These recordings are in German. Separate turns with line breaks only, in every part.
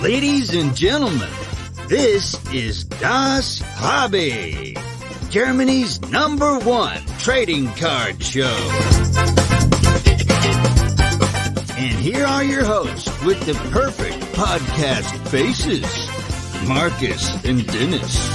Ladies and gentlemen, this is Das Hobby, Germany's #1 trading card show. And here are your hosts with the perfect podcast faces, Marcus and Dennis.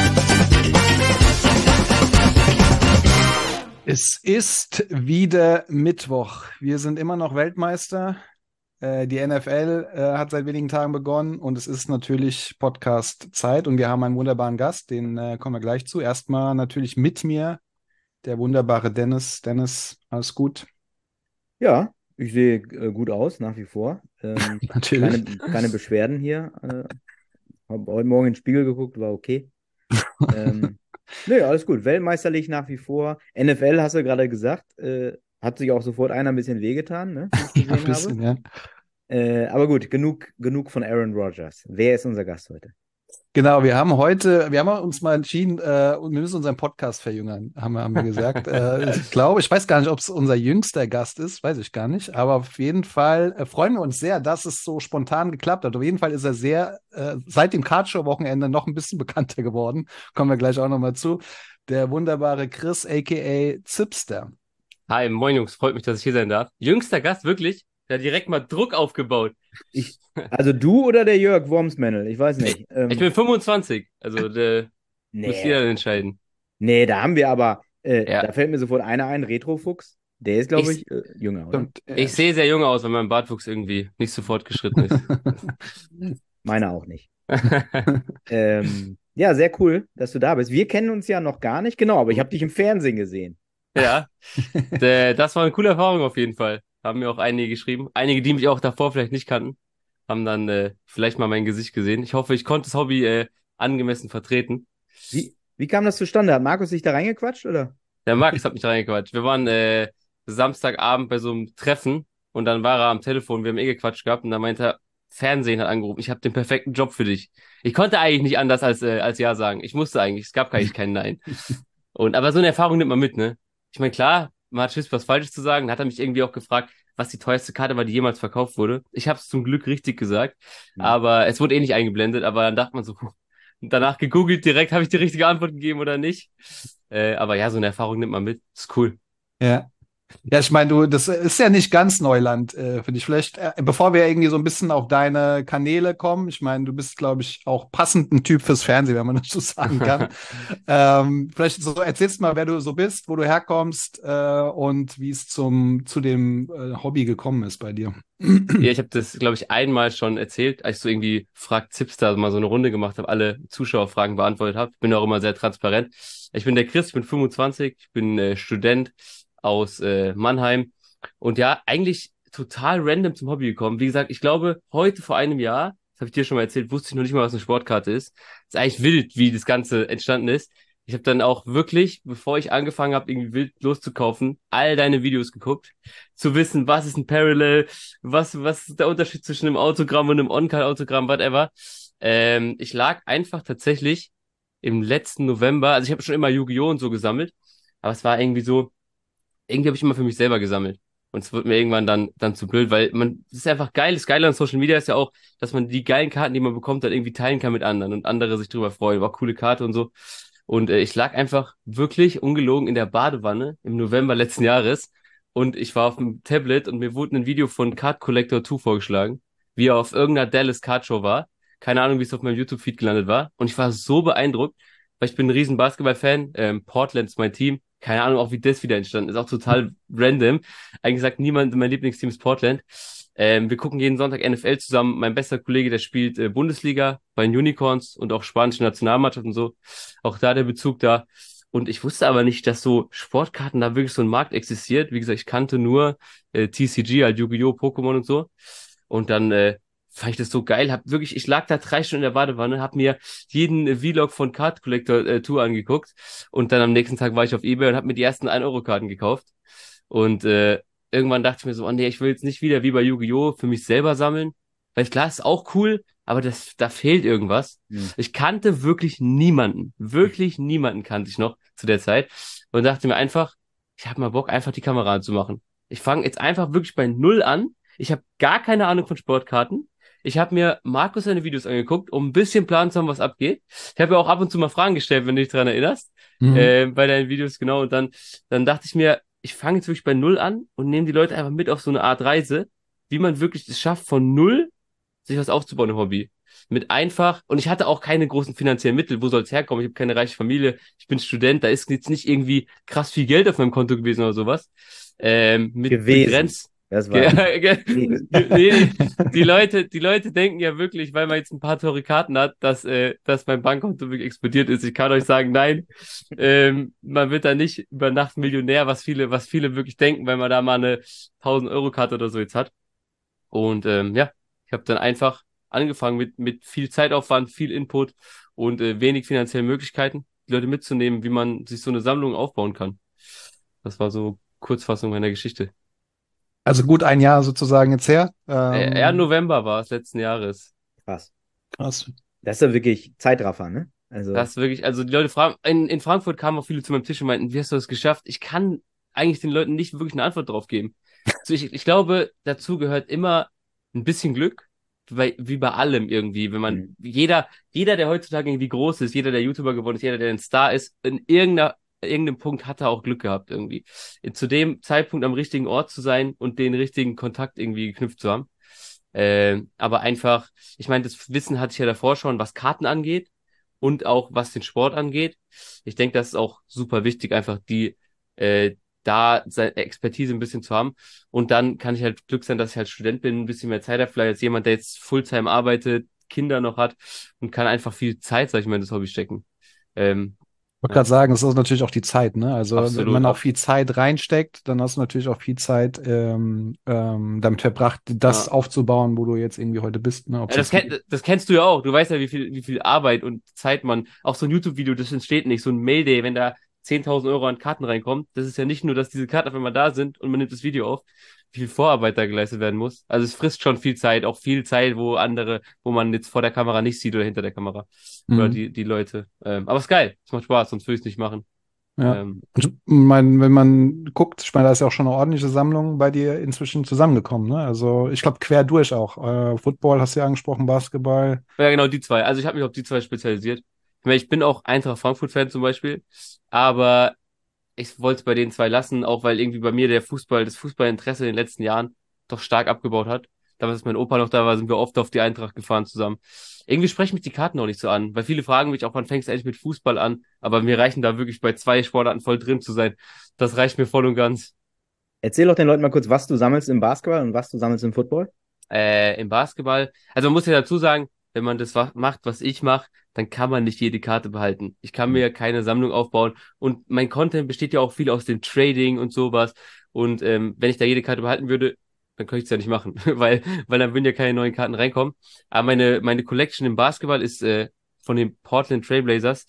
Es ist wieder Mittwoch. Wir sind immer noch Weltmeister. Die NFL hat seit wenigen Tagen begonnen und es ist natürlich Podcast-Zeit und wir haben einen wunderbaren Gast, den kommen wir gleich zu. Erstmal natürlich mit mir der wunderbare Dennis. Dennis, alles gut?
Ja, ich sehe gut aus, nach wie vor.
Natürlich.
Keine Beschwerden hier. Habe heute Morgen in den Spiegel geguckt, war okay. Nö, alles gut. Weltmeisterlich nach wie vor. NFL hast du gerade gesagt. Hat sich auch sofort einer ein bisschen wehgetan, ne? Wie ich
Ja, ein
gesehen
bisschen, ja.
habe. Aber gut, genug von Aaron Rodgers. Wer ist unser Gast heute?
Genau, wir haben uns mal entschieden, wir müssen unseren Podcast verjüngern, haben wir gesagt. Ich weiß gar nicht, ob es unser jüngster Gast ist, weiß ich gar nicht. Aber auf jeden Fall freuen wir uns sehr, dass es so spontan geklappt hat. Auf jeden Fall ist er seit dem Cardshow-Wochenende noch ein bisschen bekannter geworden. Kommen wir gleich auch nochmal zu. Der wunderbare Chris, a.k.a. Zipster.
Hi, moin Jungs, freut mich, dass ich hier sein darf. Jüngster Gast, wirklich? Der hat direkt mal Druck aufgebaut.
Also du oder der Jörg Wormsmännel? Ich weiß nicht.
Ich bin 25, also müsst ihr
Nee,
dann entscheiden.
nee, da haben wir aber,
Ja.
da fällt mir sofort einer ein, Retrofuchs. Der ist, glaube ich, jünger, oder?
Und,
Ich sehe sehr jung aus, weil mein Bartwuchs irgendwie nicht so fortgeschritten ist.
Meiner auch nicht. Ja, sehr cool, dass du da bist. Wir kennen uns ja noch gar nicht, genau, aber ich habe dich im Fernsehen gesehen.
Ja, das war eine coole Erfahrung auf jeden Fall. Haben mir auch einige geschrieben. Einige, die mich auch davor vielleicht nicht kannten, haben dann vielleicht mal mein Gesicht gesehen. Ich hoffe, ich konnte das Hobby angemessen vertreten.
Wie kam das zustande? Hat Markus dich da reingequatscht, oder?
Der Markus hat mich reingequatscht. Wir waren Samstagabend bei so einem Treffen und dann war er am Telefon, wir haben gequatscht gehabt und dann meinte er, Fernsehen hat angerufen, ich habe den perfekten Job für dich. Ich konnte eigentlich nicht anders als Ja sagen. Ich musste eigentlich, es gab eigentlich kein Nein. Aber so eine Erfahrung nimmt man mit, ne? Ich meine, klar, man hat Schiss, was Falsches zu sagen. Dann hat er mich irgendwie auch gefragt, was die teuerste Karte war, die jemals verkauft wurde. Ich habe es zum Glück richtig gesagt, aber es wurde eh nicht eingeblendet. Aber dann dachte man so, danach gegoogelt direkt, habe ich die richtige Antwort gegeben oder nicht. Aber ja, so eine Erfahrung nimmt man mit. Ist cool.
Ja. Ja, ich meine, das ist ja nicht ganz Neuland, finde ich. Vielleicht, bevor wir irgendwie so ein bisschen auf deine Kanäle kommen, ich meine, du bist, glaube ich, auch passend ein Typ fürs Fernsehen, wenn man das so sagen kann. Vielleicht so erzählst du mal, wer du so bist, wo du herkommst und wie es zu dem Hobby gekommen ist bei dir.
Ja, ich habe das, glaube ich, einmal schon erzählt, als ich so irgendwie Frag Zipster mal so eine Runde gemacht habe, alle Zuschauerfragen beantwortet habe. Ich bin auch immer sehr transparent. Ich bin der Chris, ich bin 25, ich bin Student aus Mannheim und ja, eigentlich total random zum Hobby gekommen. Wie gesagt, ich glaube, heute vor einem Jahr, das habe ich dir schon mal erzählt, wusste ich noch nicht mal, was eine Sportkarte ist. Ist eigentlich wild, wie das Ganze entstanden ist. Ich habe dann auch wirklich, bevor ich angefangen habe, irgendwie wild loszukaufen, all deine Videos geguckt, zu wissen, was ist ein Parallel, was ist der Unterschied zwischen einem Autogramm und einem On-Card-Autogramm, whatever. Ich lag einfach tatsächlich im letzten November, also ich habe schon immer Yu-Gi-Oh! Und so gesammelt, aber es war irgendwie habe ich immer für mich selber gesammelt. Und es wird mir irgendwann dann zu blöd, weil es ist einfach geil. Das Geile an Social Media ist ja auch, dass man die geilen Karten, die man bekommt, dann irgendwie teilen kann mit anderen und andere sich drüber freuen. War coole Karte und so. Und ich lag einfach wirklich ungelogen in der Badewanne im November letzten Jahres und ich war auf dem Tablet und mir wurde ein Video von Card Collector 2 vorgeschlagen, wie er auf irgendeiner Dallas Card Show war. Keine Ahnung, wie es auf meinem YouTube-Feed gelandet war. Und ich war so beeindruckt, weil ich bin ein riesen Basketball-Fan. Portland ist mein Team. Keine Ahnung, auch wie das wieder entstanden ist. Auch total random. Eigentlich sagt niemand, mein Lieblingsteam ist Portland. Wir gucken jeden Sonntag NFL zusammen. Mein bester Kollege, der spielt Bundesliga bei den Unicorns und auch spanische Nationalmannschaft und so. Auch da der Bezug da. Und ich wusste aber nicht, dass so Sportkarten da wirklich so ein Markt existiert. Wie gesagt, ich kannte nur TCG, halt Yu-Gi-Oh!, Pokémon und so. Und dann fand ich das so geil. Ich lag da 3 Stunden in der Badewanne, hab mir jeden Vlog von Card Collector Tour angeguckt und dann am nächsten Tag war ich auf eBay und hab mir die ersten 1-Euro-Karten gekauft. Und irgendwann dachte ich mir so, oh nee, ich will jetzt nicht wieder wie bei Yu-Gi-Oh! Für mich selber sammeln. Weil klar, ist auch cool, aber da fehlt irgendwas. Ich kannte wirklich niemanden kannte ich noch zu der Zeit und dachte mir einfach, ich habe mal Bock, einfach die Kamera anzumachen. Ich fange jetzt einfach wirklich bei Null an. Ich habe gar keine Ahnung von Sportkarten. ich habe mir Markus seine Videos angeguckt, um ein bisschen Plan zu haben, was abgeht. Ich habe ja auch ab und zu mal Fragen gestellt, wenn du dich daran erinnerst, bei deinen Videos, genau. Und dann dachte ich mir, ich fange jetzt wirklich bei Null an und nehme die Leute einfach mit auf so eine Art Reise, wie man wirklich es schafft, von Null sich was aufzubauen im Hobby. Mit einfach, und ich hatte auch keine großen finanziellen Mittel, wo soll es herkommen? Ich habe keine reiche Familie, ich bin Student, da ist jetzt nicht irgendwie krass viel Geld auf meinem Konto gewesen oder sowas. Mit
Gewesen.
begrenzt.
Das war
Nee, die Leute denken ja wirklich, weil man jetzt ein paar teure Karten hat, dass mein Bankkonto wirklich explodiert ist. Ich kann euch sagen, nein, man wird da nicht über Nacht Millionär, was viele wirklich denken, weil man da mal eine 1.000-Euro-Karte oder so jetzt hat. Und ja, ich habe dann einfach angefangen mit viel Zeitaufwand, viel Input und wenig finanziellen Möglichkeiten, die Leute mitzunehmen, wie man sich so eine Sammlung aufbauen kann. Das war so Kurzfassung meiner Geschichte.
Also gut ein Jahr sozusagen jetzt her.
Ja, November war es letzten Jahres.
krass.
Krass.
Das ist ja wirklich Zeitraffer, ne? Also,
Das ist wirklich, also die Leute fragen, in Frankfurt kamen auch viele zu meinem Tisch und meinten, wie hast du das geschafft? Ich kann eigentlich den Leuten nicht wirklich eine Antwort drauf geben. Also ich glaube, dazu gehört immer ein bisschen Glück, wie bei allem irgendwie. Wenn man, jeder, der heutzutage irgendwie groß ist, jeder, der YouTuber geworden ist, jeder, der ein Star ist, in irgendeinem Punkt hat er auch Glück gehabt irgendwie. Zu dem Zeitpunkt am richtigen Ort zu sein und den richtigen Kontakt irgendwie geknüpft zu haben. Aber einfach, ich meine, das Wissen hatte ich ja davor schon, was Karten angeht und auch was den Sport angeht. Ich denke, das ist auch super wichtig, einfach da seine Expertise ein bisschen zu haben. Und dann kann ich halt Glück sein, dass ich halt Student bin, ein bisschen mehr Zeit habe, vielleicht als jemand, der jetzt Fulltime arbeitet, Kinder noch hat und kann einfach viel Zeit, sag ich mal, in das Hobby stecken.
Ich wollte gerade sagen, es ist natürlich auch die Zeit, ne? Also wenn
Absolut.
man auch viel Zeit reinsteckt, dann hast du natürlich auch viel Zeit damit verbracht, das
Ja.
aufzubauen, wo du jetzt irgendwie heute bist. Ne?
Ja, das kennst du ja auch. Du weißt ja, wie viel Arbeit und Zeit man, auch so ein YouTube-Video, das entsteht nicht. So ein Mayday, wenn da 10.000 Euro an Karten reinkommen. Das ist ja nicht nur, dass diese Karten auf einmal da sind und man nimmt das Video auf, wie viel Vorarbeit da geleistet werden muss. Also es frisst schon viel Zeit, auch viel Zeit, wo man jetzt vor der Kamera nicht sieht oder hinter der Kamera. Oder die Leute. Aber es ist geil. Es macht Spaß, sonst würde ich es nicht machen.
Ja. Und ich mein, wenn man guckt, ich meine, da ist ja auch schon eine ordentliche Sammlung bei dir inzwischen zusammengekommen, ne? Also ich glaube quer durch auch. Football hast du ja angesprochen, Basketball.
Ja, genau, die zwei. Also ich habe mich auf die zwei spezialisiert. Ich meine, ich bin auch Eintracht Frankfurt-Fan zum Beispiel, aber ich wollte es bei den zwei lassen, auch weil irgendwie bei mir das Fußballinteresse in den letzten Jahren doch stark abgebaut hat. Damals, als mein Opa noch da war, sind wir oft auf die Eintracht gefahren zusammen. Irgendwie sprechen mich die Karten auch nicht so an, weil viele fragen mich auch, wann fängst du eigentlich mit Fußball an? Aber mir reichen da wirklich bei 2 Sportarten voll drin zu sein. Das reicht mir voll und ganz.
erzähl doch den Leuten mal kurz, was du sammelst im Basketball und was du sammelst im Football.
Im Basketball, also man muss ja dazu sagen, wenn man das macht, was ich mache, dann kann man nicht jede Karte behalten. Ich kann mir keine Sammlung aufbauen und mein Content besteht ja auch viel aus dem Trading und sowas. Und wenn ich da jede Karte behalten würde, dann könnte ich es ja nicht machen, weil dann würden ja keine neuen Karten reinkommen. Aber meine Collection im Basketball ist von den Portland Trailblazers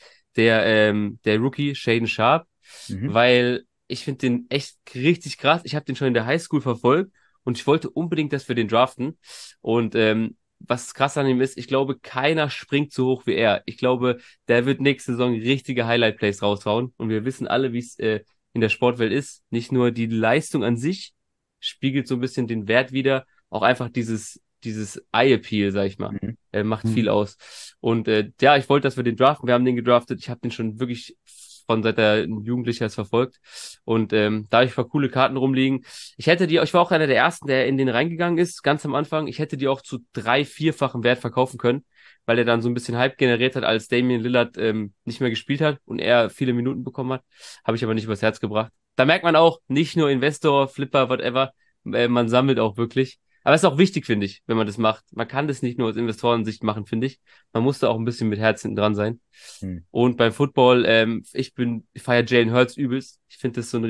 der Rookie Shaedon Sharpe, weil ich finde den echt richtig krass. Ich habe den schon in der Highschool verfolgt und ich wollte unbedingt, dass wir den draften. Und was krass an ihm ist, ich glaube, keiner springt so hoch wie er. Ich glaube, der wird nächste Saison richtige Highlight-Plays raushauen. Und wir wissen alle, wie es in der Sportwelt ist. Nicht nur die Leistung an sich spiegelt so ein bisschen den Wert wider, auch einfach dieses Eye-Appeal, sag ich mal, macht viel aus. Und ja, ich wollte, dass wir den draften. Wir haben den gedraftet. Ich habe den schon wirklich von seit er ein Jugendlicher ist verfolgt. Und da habe ich ein paar coole Karten rumliegen. Ich war auch einer der ersten, der in den reingegangen ist, ganz am Anfang. Ich hätte die auch zu 3-4-fachen Wert verkaufen können, weil er dann so ein bisschen Hype generiert hat, als Damian Lillard nicht mehr gespielt hat und er viele Minuten bekommen hat. Habe ich aber nicht übers Herz gebracht. Da merkt man auch, nicht nur Investor, Flipper, whatever, man sammelt auch wirklich. Aber es ist auch wichtig, finde ich, wenn man das macht. Man kann das nicht nur aus Investorensicht machen, finde ich. Man muss da auch ein bisschen mit Herz hinten dran sein. Und beim Football, ich feiere Jalen Hurts übelst. Ich finde das so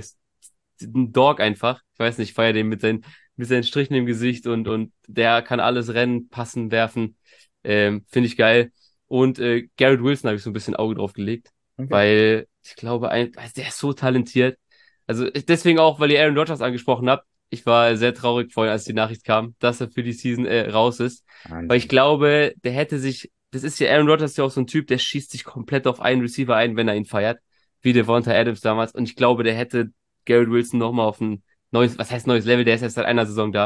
ein Dog einfach. Ich weiß nicht, ich feiere den mit seinen Strichen im Gesicht und der kann alles rennen, passen, werfen. Finde ich geil. Und Garrett Wilson habe ich so ein bisschen Auge drauf gelegt, weil ich glaube, der ist so talentiert. Also deswegen auch, weil ihr Aaron Rodgers angesprochen habt. Ich war sehr traurig vorhin, als die Nachricht kam, dass er für die Season raus ist.
Wahnsinn.
Weil ich glaube, das ist ja Aaron Rodgers ja auch so ein Typ, der schießt sich komplett auf einen Receiver ein, wenn er ihn feiert. Wie Devonta Adams damals. Und ich glaube, der hätte Garrett Wilson nochmal auf ein neues Level, der ist erst seit einer Saison da.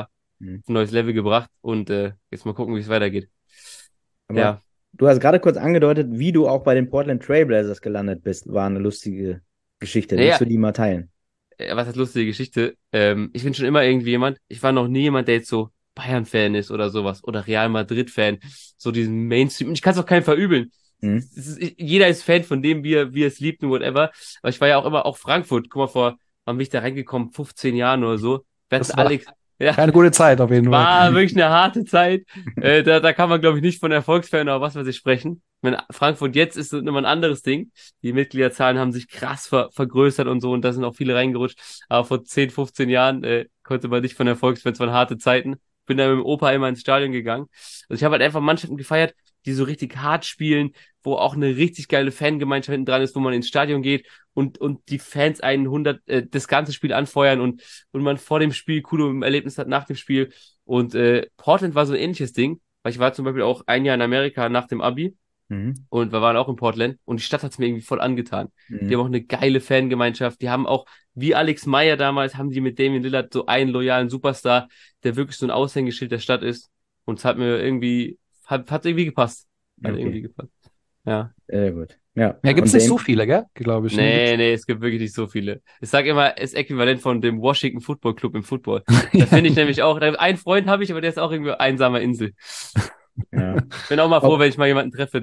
Mhm.
ein neues Level gebracht und jetzt mal gucken, wie es weitergeht.
Aber
Ja,
du hast gerade kurz angedeutet, wie du auch bei den Portland Trailblazers gelandet bist. War eine lustige Geschichte. Willst
naja,
du die mal teilen?
was heißt lustige Geschichte? Ich bin schon immer irgendwie jemand, ich war noch nie jemand, der jetzt so Bayern-Fan ist oder sowas oder Real Madrid-Fan, so diesen Mainstream. Und ich kann es auch keinem verübeln.
Mhm.
Jeder ist Fan von dem, wie er es liebt und whatever. Aber ich war ja auch immer, auch Frankfurt, guck mal, wann bin ich da reingekommen? 15 Jahren oder so. Wir hatten
Das war
Alex, ja,
keine gute Zeit auf jeden Fall.
war wirklich eine harte Zeit. Da kann man, glaube ich, nicht von Erfolgsfan oder was weiß ich sprechen. Ich meine, Frankfurt jetzt ist immer ein anderes Ding. Die Mitgliederzahlen haben sich krass vergrößert und so und da sind auch viele reingerutscht. Aber vor 10, 15 Jahren konnte man nicht von Erfolgsfans, waren harte Zeiten. Bin da mit dem Opa immer ins Stadion gegangen. Also ich habe halt einfach Mannschaften gefeiert, die so richtig hart spielen, wo auch eine richtig geile Fangemeinschaft hinten dran ist, wo man ins Stadion geht und die Fans einen das ganze Spiel anfeuern und man vor dem Spiel coole Erlebnisse hat nach dem Spiel. Und Portland war so ein ähnliches Ding, weil ich war zum Beispiel auch ein Jahr in Amerika nach dem Abi
Mhm.
und wir waren auch in Portland und die Stadt hat es mir irgendwie voll angetan. Die
Mhm.
haben auch eine geile Fangemeinschaft, die haben auch, wie Alex Meyer damals, haben die mit Damian Lillard so einen loyalen Superstar, der wirklich so ein Aushängeschild der Stadt ist und es hat mir irgendwie, hat irgendwie gepasst. Hat irgendwie
Okay,
gepasst. Ja.
sehr gut. Ja,
Ja, gibt es
und
nicht so
dem,
viele, gell? Glaube ich. Ne?
Nee, es gibt wirklich nicht so viele. Ich sage immer, ist äquivalent von dem Washington Football Club im Football. Da finde ich nämlich auch, einen Freund habe ich, aber der ist auch irgendwie einsamer Insel.
ja.
Bin auch mal froh,
Ob,
wenn ich mal jemanden treffe,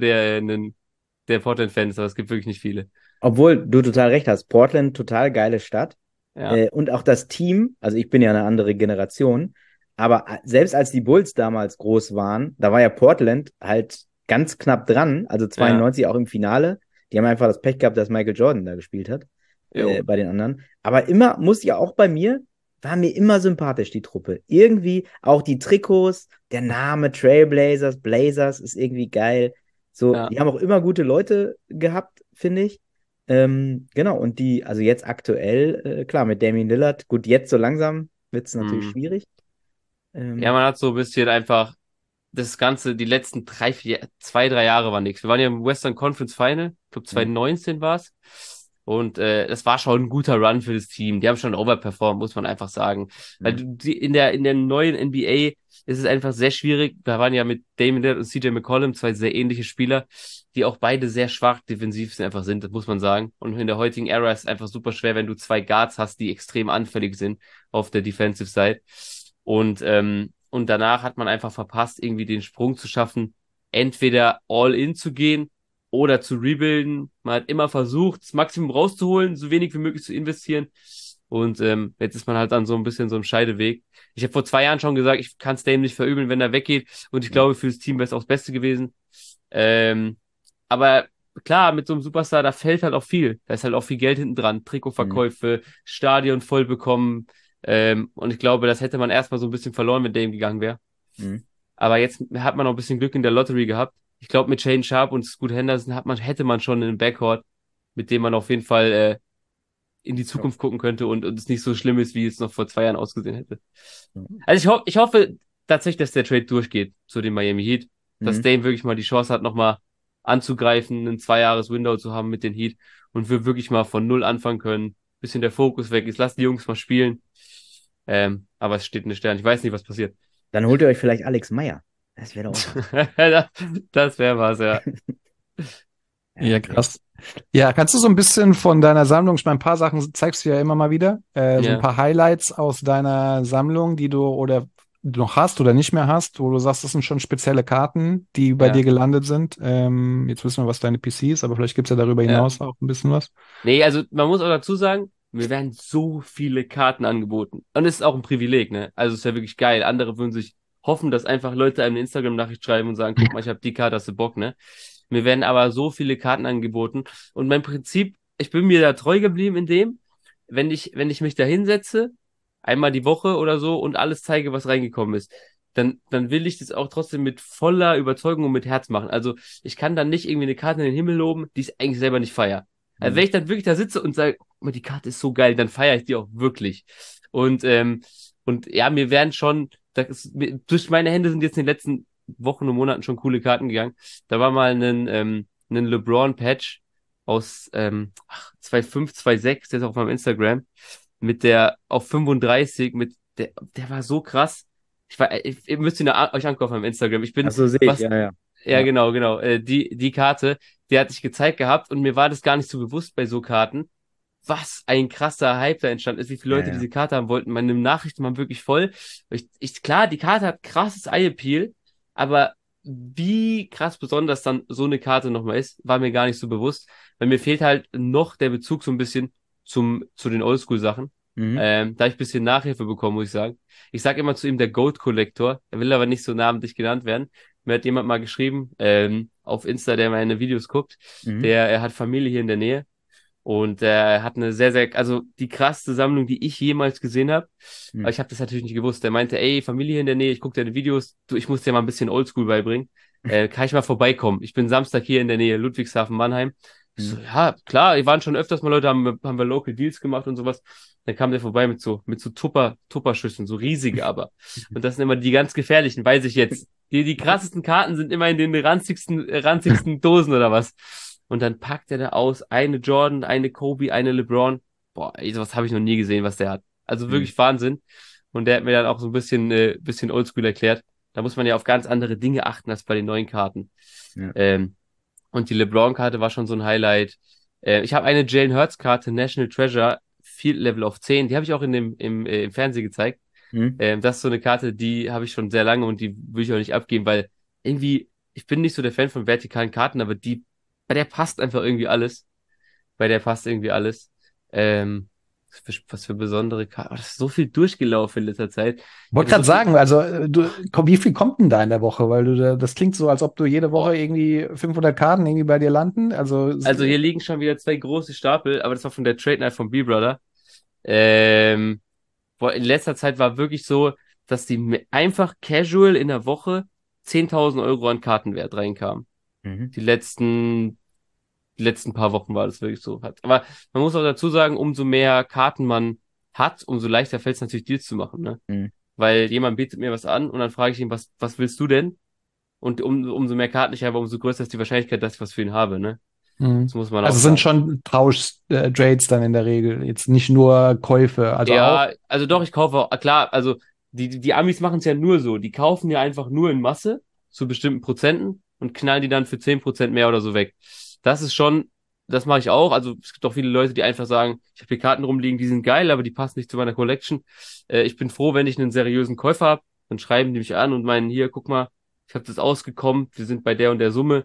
der Portland-Fan ist, aber es gibt wirklich nicht viele.
obwohl du total recht hast, Portland, total geile Stadt.
Ja,
Und auch das Team, also ich bin ja eine andere Generation, aber selbst als die Bulls damals groß waren, da war ja Portland halt ganz knapp dran, also
ja,
92 auch im Finale. Die haben einfach das Pech gehabt, dass Michael Jordan da gespielt hat,
jo,
bei den anderen. Aber immer, muss ja auch bei mir, war mir immer sympathisch, die Truppe. Irgendwie auch die Trikots, der Name Trailblazers, Blazers ist irgendwie geil. So,
ja,
die haben auch immer gute Leute gehabt, finde ich. Genau, und die, also jetzt aktuell, klar, mit Damian Lillard, gut, jetzt so langsam wird es natürlich
hm.
schwierig.
Ja,
Ähm,
man hat so ein bisschen einfach das Ganze, die letzten 2, 3 Jahre war nichts. Wir waren ja im Western Conference Final, ich glaube
mhm,
2019 war es. Und das war schon ein guter Run für das Team. Die haben schon overperformed, muss man einfach sagen. Weil
mhm,
in der neuen NBA ist es einfach sehr schwierig. Wir waren ja mit Damian Lillard und CJ McCollum zwei sehr ähnliche Spieler, die auch beide sehr schwach defensiv einfach sind, das muss man sagen. Und in der heutigen Era ist es einfach super schwer, wenn du zwei Guards hast, die extrem anfällig sind auf der Defensive Side. Und danach hat man einfach verpasst, irgendwie den Sprung zu schaffen, entweder all in zu gehen oder zu rebuilden. Man hat immer versucht, das Maximum rauszuholen, so wenig wie möglich zu investieren. Und jetzt ist man halt an so ein bisschen so einem Scheideweg. Ich habe vor 2 Jahren schon gesagt, ich kann es dem nicht verübeln, wenn er weggeht. Und ich
ja,
glaube, für das Team wäre es auch das Beste gewesen. Ähm, aber klar, mit so einem Superstar, da fällt halt auch viel. Da ist halt auch viel Geld hinten dran.
mhm,
Trikotverkäufe, Stadion voll bekommen. Und ich glaube, das hätte man erstmal so ein bisschen verloren, wenn Dame gegangen wäre.
mhm,
Aber jetzt hat man auch ein bisschen Glück in der Lottery gehabt. Ich glaube, mit Shane Sharp und Scoot Henderson hätte man schon einen Backcourt, mit dem man auf jeden Fall in die
ja,
Zukunft gucken könnte und es nicht so schlimm ist, wie es noch vor 2 Jahren ausgesehen hätte.
ja,
Also ich hoffe tatsächlich, dass der Trade durchgeht zu den Miami Heat, dass
mhm,
Dame wirklich mal die Chance hat, nochmal anzugreifen, ein 2-Jahres-Window zu haben mit den Heat und wir wirklich mal von Null anfangen können. Bisschen der Fokus weg ist, lass die Jungs mal spielen. Aber es steht in den Sternen. Ich weiß nicht, was passiert.
Dann holt ihr euch vielleicht Alex Meyer. Das wäre doch auch was.
Das wäre was, ja.
Ja,
Ja,
okay.
krass. Ja, kannst du so ein bisschen von deiner Sammlung, ich meine, ein paar Sachen zeigst du ja immer mal wieder, so ein
Ja,
paar Highlights aus deiner Sammlung, die du oder du noch hast oder nicht mehr hast, wo du sagst, das sind schon spezielle Karten, die bei dir
ja,
gelandet sind. Jetzt wissen wir, was deine PC ist, aber vielleicht gibt's ja darüber
ja.
hinaus auch ein bisschen was.
Nee, also man muss auch dazu sagen, mir werden so viele Karten angeboten. Und es ist auch ein Privileg, ne? Also es ist ja wirklich geil. Andere würden sich hoffen, dass einfach Leute einem eine Instagram-Nachricht schreiben und sagen, guck mal, ich habe die Karte, hast du Bock, ne? Mir werden aber so viele Karten angeboten. Und mein Prinzip, ich bin mir da treu geblieben in dem, wenn ich mich da hinsetze, einmal die Woche oder so und alles zeige, was reingekommen ist, dann will ich das auch trotzdem mit voller Überzeugung und mit Herz machen. Also ich kann dann nicht irgendwie eine Karte in den Himmel loben, die ich eigentlich selber nicht feiere. Also wenn
Mhm.
ich dann wirklich da sitze und sage, guck mal, die Karte ist so geil, dann feiere ich die auch wirklich. Und, und ja, mir werden schon, durch meine Hände sind jetzt in den letzten Wochen und Monaten schon coole Karten gegangen. Da war mal ein LeBron-Patch aus 2,5, 2,6, der ist auf meinem Instagram, mit der auf 35, der war so krass. ihr müsst ihn euch angucken auf Instagram. Ich bin,
Achso, sehe ich,
was,
ja.
ja, genau. Die Karte, die hatte ich gezeigt gehabt und mir war das gar nicht so bewusst bei so Karten, was ein krasser Hype da entstanden ist, wie viele Leute
Ja.
diese Karte haben wollten. Meine Nachrichten waren wirklich voll. Klar, die Karte hat krasses Eye-Appeal, aber wie krass besonders dann so eine Karte nochmal ist, war mir gar nicht so bewusst, weil mir fehlt halt noch der Bezug so ein bisschen zu den Oldschool-Sachen. Da ich ein bisschen Nachhilfe bekommen, muss ich sagen. Ich sage immer zu ihm der Goat Collector. Er will aber nicht so namentlich genannt werden. Mir hat jemand mal geschrieben, auf Insta, der meine Videos guckt,
Mhm.
er hat Familie hier in der Nähe und er hat eine also die krasseste Sammlung, die ich jemals gesehen habe.
Mhm.
Aber ich habe das natürlich nicht gewusst. Der meinte, ey, Familie hier in der Nähe, ich gucke deine Videos, du, ich muss dir mal ein bisschen Oldschool beibringen. Kann ich mal vorbeikommen? Ich bin Samstag hier in der Nähe, Ludwigshafen, Mannheim. Ich so, ja, klar, wir waren schon öfters mal Leute, haben wir Local Deals gemacht und sowas. Dann kam der vorbei mit so Tupperschüsseln, so riesige aber. Und das sind immer die ganz gefährlichen, weiß ich jetzt. Die krassesten Karten sind immer in den ranzigsten Dosen oder was. Und dann packt er da aus eine Jordan, eine Kobe, eine LeBron. Boah, ey, sowas habe ich noch nie gesehen, was der hat. Also wirklich Wahnsinn. Und der hat mir dann auch so ein bisschen Oldschool erklärt. Da muss man ja auf ganz andere Dinge achten als bei den neuen Karten.
Ja.
Und die LeBron-Karte war schon so ein Highlight. Ich habe eine Jalen Hurts-Karte, National Treasure, Field Level auf 10. Die habe ich auch im Fernsehen gezeigt.
Mhm.
Das ist so eine Karte, die habe ich schon sehr lange und die will ich auch nicht abgeben, weil irgendwie, ich bin nicht so der Fan von vertikalen Karten, aber bei der passt einfach irgendwie alles. Bei der passt irgendwie alles. Was für besondere Karten. Oh, das ist so viel durchgelaufen in letzter Zeit.
Wollte
Ich
gerade
hatte so viel-
sagen, also wie viel kommt denn da in der Woche? Weil das klingt so, als ob du jede Woche irgendwie 500 Karten irgendwie bei dir landen. Also
hier liegen schon wieder 2 große Stapel, aber das war von der Trade Night von B-Brother. Boah, in letzter Zeit war wirklich so, dass die einfach casual in der Woche 10.000 Euro an Kartenwert reinkamen.
Mhm.
Die letzten paar Wochen war das wirklich so. Aber man muss auch dazu sagen, umso mehr Karten man hat, umso leichter fällt es natürlich, Deals zu machen, ne?
Mhm.
Weil jemand bietet mir was an und dann frage ich ihn, was willst du denn? Und umso mehr Karten ich habe, umso größer ist die Wahrscheinlichkeit, dass ich was für ihn habe, ne? Das muss man auch
also sind
sagen.
schon Trades dann in der Regel. Jetzt nicht nur Käufe, also auch.
Ja, also doch, ich kaufe auch, klar, also die Amis machen es ja nur so. Die kaufen ja einfach nur in Masse zu bestimmten Prozenten und knallen die dann für 10% mehr oder so weg. Das ist schon, das mache ich auch. Also es gibt auch viele Leute, die einfach sagen, ich habe hier Karten rumliegen, die sind geil, aber die passen nicht zu meiner Collection. Ich bin froh, wenn ich einen seriösen Käufer habe. Dann schreiben die mich an und meinen, hier, guck mal, ich habe das ausgekommen, wir sind bei der und der Summe.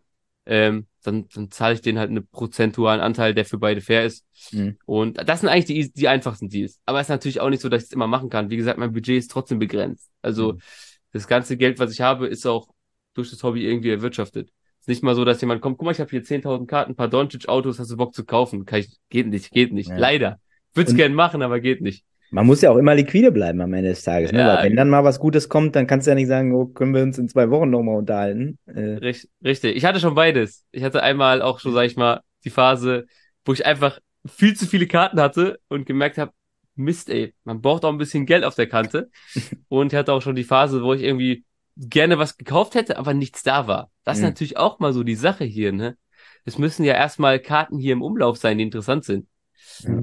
Dann zahle ich denen halt einen prozentualen Anteil, der für beide fair ist.
Mhm.
Und das sind eigentlich die einfachsten Deals. Aber es ist natürlich auch nicht so, dass ich es immer machen kann. Wie gesagt, mein Budget ist trotzdem begrenzt. Also das ganze Geld, was ich habe, ist auch durch das Hobby irgendwie erwirtschaftet. Es ist nicht mal so, dass jemand kommt, guck mal, ich habe hier 10.000 Karten, ein paar Doncic-Autos, hast du Bock zu kaufen? Geht nicht.
Ja.
Leider. Würde es
Und
gerne machen, aber geht nicht.
man muss ja auch immer liquide bleiben am Ende des Tages, ne?
Ja,
Weil wenn dann mal was Gutes kommt, dann kannst du ja nicht sagen, oh, können wir uns in 2 Wochen nochmal unterhalten.
richtig. Ich hatte schon beides. Ich hatte einmal auch schon, sag ich mal, die Phase, wo ich einfach viel zu viele Karten hatte und gemerkt habe, Mist, ey, man braucht auch ein bisschen Geld auf der Kante. Und ich hatte auch schon die Phase, wo ich irgendwie gerne was gekauft hätte, aber nichts da war. Das ist
Mhm.
natürlich auch mal so die Sache hier, ne? Es müssen ja erstmal Karten hier im Umlauf sein, die interessant sind.
Ja.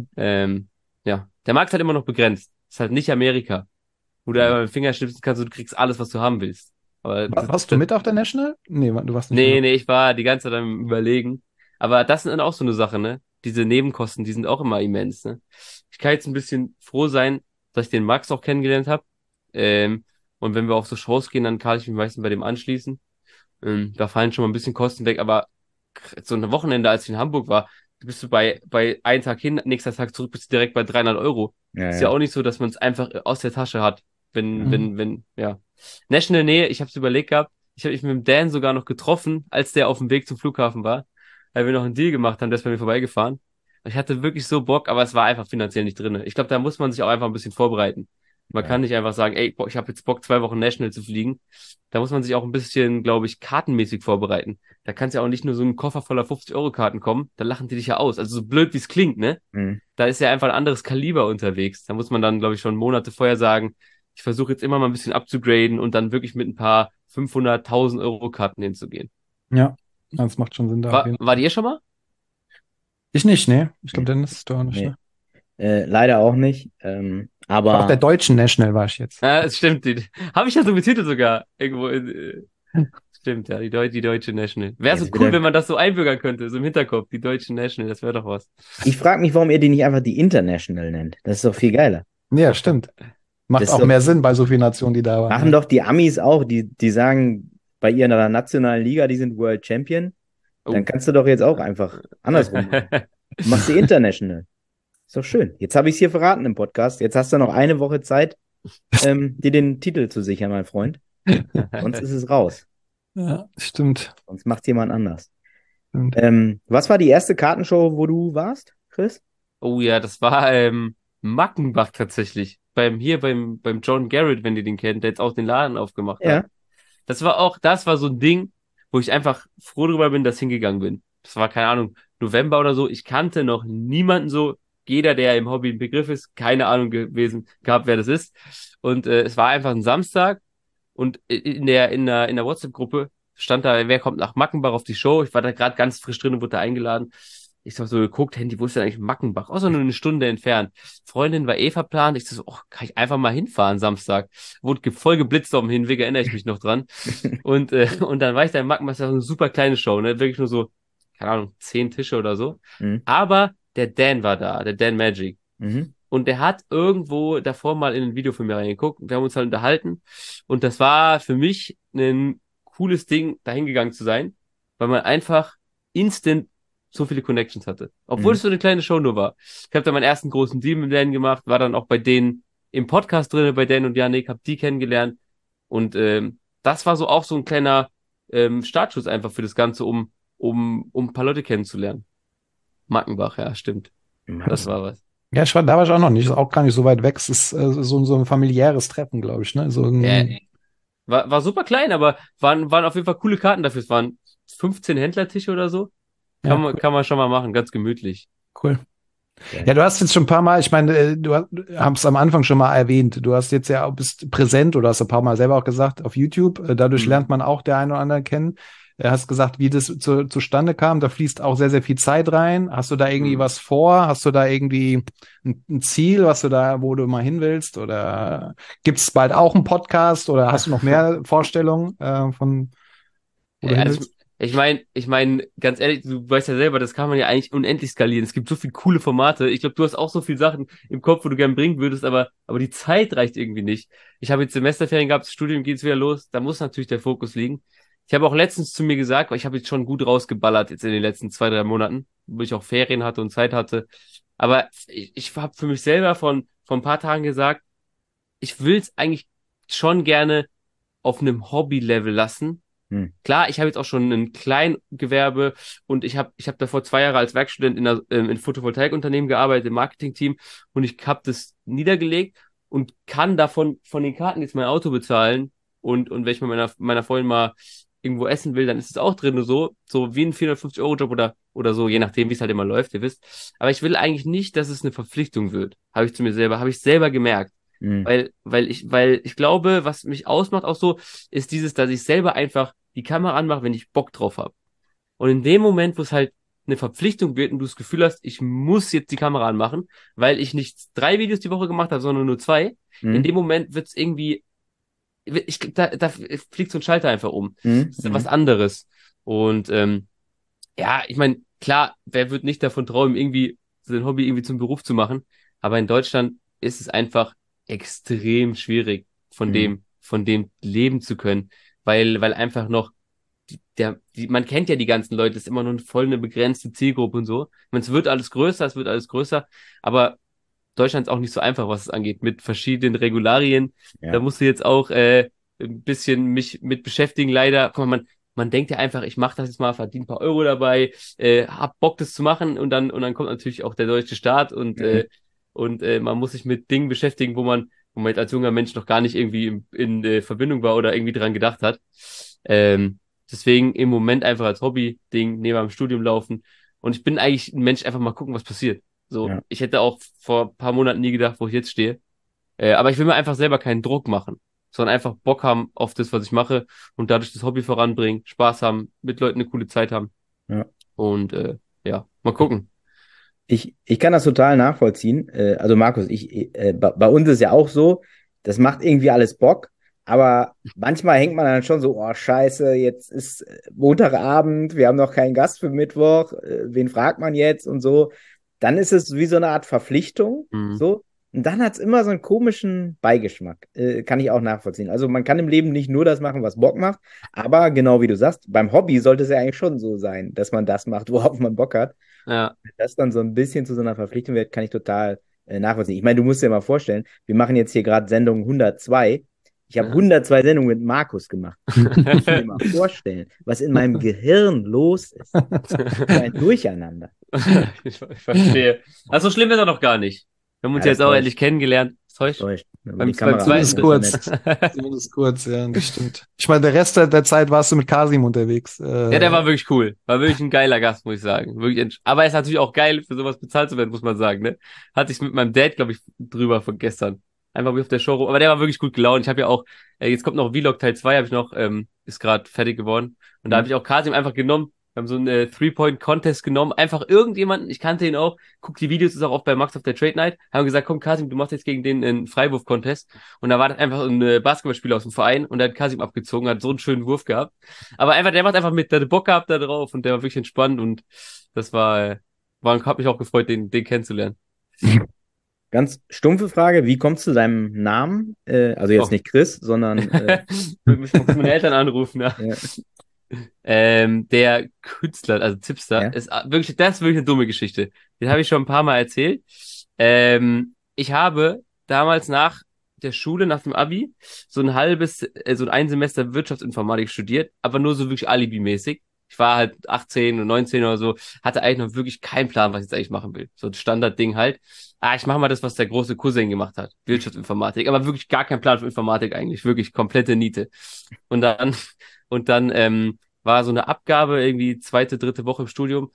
Ja, der Markt ist halt immer noch begrenzt. Ist halt nicht Amerika, wo du einfach mit dem Finger schnipsen kannst und du kriegst alles, was du haben willst. Aber
Warst du mit auf der National? Nee, du warst nicht
Nee,
mit.
ich war die ganze Zeit am Überlegen. Aber das ist dann auch so eine Sache, ne? Diese Nebenkosten, die sind auch immer immens, ne? Ich kann jetzt ein bisschen froh sein, dass ich den Max auch kennengelernt habe. Und wenn wir auf so Shows gehen, dann kann ich mich meistens bei dem anschließen. Da fallen schon mal ein bisschen Kosten weg, aber so ein Wochenende, als ich in Hamburg war, bist du bei einem Tag hin, nächster Tag zurück, bist du direkt bei 300 Euro.
Ja,
Ist ja
ja.
auch nicht so, dass man es einfach aus der Tasche hat.
Mhm.
Ja. National Nähe, ich habe es überlegt gehabt, ich habe mich mit dem Dan sogar noch getroffen, als der auf dem Weg zum Flughafen war, weil wir noch einen Deal gemacht haben, der ist bei mir vorbeigefahren. Ich hatte wirklich so Bock, aber es war einfach finanziell nicht drin. Ich glaube, da muss man sich auch einfach ein bisschen vorbereiten. Man
Ja.
kann nicht einfach sagen, ey, boah, ich habe jetzt Bock, 2 Wochen National zu fliegen. Da muss man sich auch ein bisschen, glaube ich, kartenmäßig vorbereiten. Da kannst ja auch nicht nur so ein Koffer voller 50-Euro-Karten kommen, da lachen die dich ja aus. Also so blöd, wie es klingt, ne?
Mhm.
Da ist ja einfach ein anderes Kaliber unterwegs. Da muss man dann, glaube ich, schon Monate vorher sagen, ich versuche jetzt immer mal ein bisschen abzugraden und dann wirklich mit ein paar 500, 1.000 Euro Karten hinzugehen.
Ja, das macht schon Sinn da. auf jeden
War dir schon mal?
Ich nicht, nee. Ich glaube,
Nee.
Dennis ist doch nicht,
Nee.
ne?
Leider auch nicht.
Auch der
Aber
deutschen National war ich jetzt.
Ja, es stimmt. Habe ich ja so betitelt sogar. Irgendwo stimmt, ja, die deutsche National. Wäre so
jetzt
cool,
wieder,
wenn man das so einbürgern könnte, so im Hinterkopf. Die deutsche National, das wäre doch was.
ich frage mich, warum ihr die nicht einfach die International nennt. Das ist doch viel geiler.
Ja, stimmt. Macht
Das ist
auch
doch,
mehr Sinn bei so vielen Nationen, die da waren.
machen
Ja.
doch die Amis auch, die sagen bei ihrer nationalen Liga, die sind World Champion. Dann
Oh.
kannst du doch jetzt auch einfach andersrum machen. Du machst die International. Ist doch schön. Jetzt habe ich es hier verraten im Podcast. Jetzt hast du noch eine Woche Zeit, dir den Titel zu sichern, mein Freund. Sonst ist es raus.
Ja, stimmt.
Sonst macht jemand anders.
Stimmt.
Was war die erste Kartenshow, wo du warst, Chris?
Oh ja, das war Mackenbach tatsächlich. Beim John Garrett, wenn ihr den kennt, der jetzt auch den Laden aufgemacht hat.
Ja.
Das war so ein Ding, wo ich einfach froh drüber bin, dass ich hingegangen bin. Das war, keine Ahnung, November oder so. Ich kannte noch niemanden so. Jeder, der im Hobby im Begriff ist, keine Ahnung gewesen gehabt, wer das ist. Und es war einfach ein Samstag und in der WhatsApp-Gruppe stand da, wer kommt nach Mackenbach auf die Show. Ich war da gerade ganz frisch drin und wurde da eingeladen. Ich habe so geguckt, Handy, wo ist denn eigentlich Mackenbach? Außer nur eine Stunde entfernt. Freundin war verplant. Ich so, kann ich einfach mal hinfahren Samstag? Wurde voll geblitzt auf dem Hinweg, erinnere ich mich noch dran. Und dann war ich da in Mackenbach, das war so eine super kleine Show, ne? Wirklich nur so, keine Ahnung, 10 Tische oder so.
Mhm.
Aber der Dan war da, der Dan Magic.
Mhm.
Und der hat irgendwo davor mal in ein Video von mir reingeguckt. Wir haben uns halt unterhalten. Und das war für mich ein cooles Ding, da hingegangen zu sein, weil man einfach instant so viele Connections hatte. Obwohl
Mhm.
es so eine kleine Show nur war. Ich habe da meinen ersten großen Deal mit Dan gemacht, war dann auch bei denen im Podcast drin, bei Dan und Yannick, hab die kennengelernt. Und das war so auch so ein kleiner Startschuss einfach für das Ganze, um ein paar Leute kennenzulernen. Mackenbach, ja, stimmt. Das war was.
Ja, da war ich auch noch nicht. Ist auch gar nicht so weit weg. Es ist so ein familiäres Treffen, glaube ich. Ne? So
Ja,
ein,
war super klein, aber waren auf jeden Fall coole Karten dafür. Es waren 15 Händlertische oder so.
ja, cool.
Kann man schon mal machen, ganz gemütlich.
Cool.
Ja.
Ja, du hast jetzt schon ein paar Mal, ich meine, du hast es am Anfang schon mal erwähnt, du hast jetzt ja auch bist präsent oder hast ein paar Mal selber auch gesagt auf YouTube. Dadurch
Mhm.
lernt man auch der eine oder andere kennen. Hast gesagt, wie das zustande kam. Da fließt auch sehr, sehr viel Zeit rein. Hast du da irgendwie
Mhm.
was vor? Hast du da irgendwie ein Ziel, wo du mal hin willst? Oder gibt es bald auch einen Podcast? Oder hast du noch mehr Vorstellungen von wo du hin
Also
willst?
ich meine, ganz ehrlich, du weißt ja selber, das kann man ja eigentlich unendlich skalieren. Es gibt so viele coole Formate. Ich glaube, du hast auch so viele Sachen im Kopf, wo du gern bringen würdest, aber die Zeit reicht irgendwie nicht. Ich habe jetzt Semesterferien gehabt, das Studium geht's wieder los, da muss natürlich der Fokus liegen. Ich habe auch letztens zu mir gesagt, weil ich habe jetzt schon gut rausgeballert jetzt in den letzten 2, 3 Monaten, wo ich auch Ferien hatte und Zeit hatte. Aber ich habe für mich selber von ein paar Tagen gesagt, ich will es eigentlich schon gerne auf einem Hobby-Level lassen.
Hm.
Klar, ich habe jetzt auch schon ein Kleingewerbe und ich hab davor 2 Jahre als Werkstudent in Photovoltaikunternehmen gearbeitet, im Marketingteam, und ich habe das niedergelegt und kann von den Karten jetzt mein Auto bezahlen, und wenn ich mit meiner Freundin mal irgendwo essen will, dann ist es auch drin, so wie ein 450-Euro-Job oder so, je nachdem, wie es halt immer läuft, ihr wisst. Aber ich will eigentlich nicht, dass es eine Verpflichtung wird, habe ich selber gemerkt.
Hm.
Weil ich glaube, was mich ausmacht auch so, ist dieses, dass ich selber einfach die Kamera anmache, wenn ich Bock drauf habe. Und in dem Moment, wo es halt eine Verpflichtung wird und du das Gefühl hast, ich muss jetzt die Kamera anmachen, weil ich nicht 3 Videos die Woche gemacht habe, sondern nur 2, in
Hm.
dem Moment wird es irgendwie, da fliegt so ein Schalter einfach um.
Hm.
Das ist was anderes. Und ja, ich meine, klar, wer wird nicht davon träumen, irgendwie sein Hobby irgendwie zum Beruf zu machen, aber in Deutschland ist es einfach extrem schwierig,
Hm.
von dem leben zu können, weil einfach noch man kennt ja die ganzen Leute, es ist immer nur voll eine begrenzte Zielgruppe und so. Ich meine, es wird alles größer, aber Deutschland ist auch nicht so einfach, was es angeht, mit verschiedenen Regularien. Da
Ja.
musst du jetzt auch ein bisschen mich mit beschäftigen, leider. Guck mal, man denkt ja einfach, ich mache das jetzt mal, verdiene ein paar Euro dabei, hab Bock, das zu machen, und dann kommt natürlich auch der deutsche Staat
Mhm.
und man muss sich mit Dingen beschäftigen, wo man jetzt als junger Mensch noch gar nicht irgendwie in Verbindung war oder irgendwie dran gedacht hat. Deswegen im Moment einfach als Hobby-Ding neben am Studium laufen. Und ich bin eigentlich ein Mensch, einfach mal gucken, was passiert. So,
Ja.
ich hätte auch vor ein paar Monaten nie gedacht, wo ich jetzt stehe. Aber ich will mir einfach selber keinen Druck machen, sondern einfach Bock haben auf das, was ich mache, und dadurch das Hobby voranbringen, Spaß haben, mit Leuten eine coole Zeit haben.
Ja.
Und ja, mal gucken.
Ich kann das total nachvollziehen. Also Markus, bei uns ist ja auch so, das macht irgendwie alles Bock, aber manchmal hängt man dann schon so, oh Scheiße, jetzt ist Montagabend, wir haben noch keinen Gast für Mittwoch, wen fragt man jetzt und so. Dann ist es wie so eine Art Verpflichtung, so. Und dann hat es immer so einen komischen Beigeschmack. Kann ich auch nachvollziehen. Also man kann im Leben nicht nur das machen, was Bock macht, aber genau wie du sagst, beim Hobby sollte es ja eigentlich schon so sein, dass man das macht, worauf man Bock hat.
Ja.
Wenn das dann so ein bisschen zu so einer Verpflichtung wird, kann ich total nachvollziehen. Ich meine, du musst dir mal vorstellen, wir machen jetzt hier gerade Sendung 102. Ich habe 102 Sendungen mit Markus gemacht. Ich muss mir mal vorstellen, was in meinem Gehirn los ist. So ein Durcheinander.
Ich verstehe. Also so schlimm ist er doch gar nicht. Wir haben uns
Ja,
jetzt
das
auch
täuscht.
endlich kennengelernt.
Täuscht.
Beim
Die Kamera
zweiten
ist
Zumindest
ja
kurz.
nett.
Zumindest kurz, ja, das stimmt. Ich meine, der Rest der Zeit warst du mit Kasim unterwegs.
Ja, der war wirklich cool. War wirklich ein geiler Gast, muss ich sagen. Wirklich, aber er ist natürlich auch geil, für sowas bezahlt zu werden, muss man sagen, ne? Hatte ich mit meinem Dad, glaube ich, drüber von gestern. Einfach wie auf der Show rum. Aber der war wirklich gut gelaunt. Ich habe ja auch, jetzt kommt noch Vlog Teil 2, habe ich noch, ist gerade fertig geworden. Und da habe ich auch Kasim einfach genommen. Wir haben so einen Three-Point-Contest genommen. Einfach irgendjemanden, ich kannte ihn auch, guck die Videos, ist auch oft bei Max auf der Trade Night, haben gesagt, komm Kasim, du machst jetzt gegen den einen Freiwurf-Contest. Und da war das einfach ein Basketballspieler aus dem Verein und der hat Kasim abgezogen, hat so einen schönen Wurf gehabt. Aber einfach, der macht einfach mit, der hatte Bock gehabt da drauf und der war wirklich entspannt und das hat mich auch gefreut, den kennenzulernen.
Ganz stumpfe Frage, wie kommst du zu deinem Namen? Also jetzt
Oh.
nicht Chris, sondern
Ich muss meine Eltern anrufen, ja.
ja.
Der Künstler, also Zipster,
Ja.
ist wirklich, das ist wirklich eine dumme Geschichte. Den habe ich schon ein paar Mal erzählt. Ich habe damals nach der Schule, nach dem Abi, so ein Semester Wirtschaftsinformatik studiert, aber nur so wirklich alibimäßig. Ich war halt 18 und 19 oder so, hatte eigentlich noch wirklich keinen Plan, was ich jetzt eigentlich machen will. So ein Standardding halt. Ich mache mal das, was der große Cousin gemacht hat. Wirtschaftsinformatik, aber wirklich gar kein Plan für Informatik eigentlich. Wirklich komplette Niete. Und dann war so eine Abgabe, irgendwie 2., 3. Woche im Studium,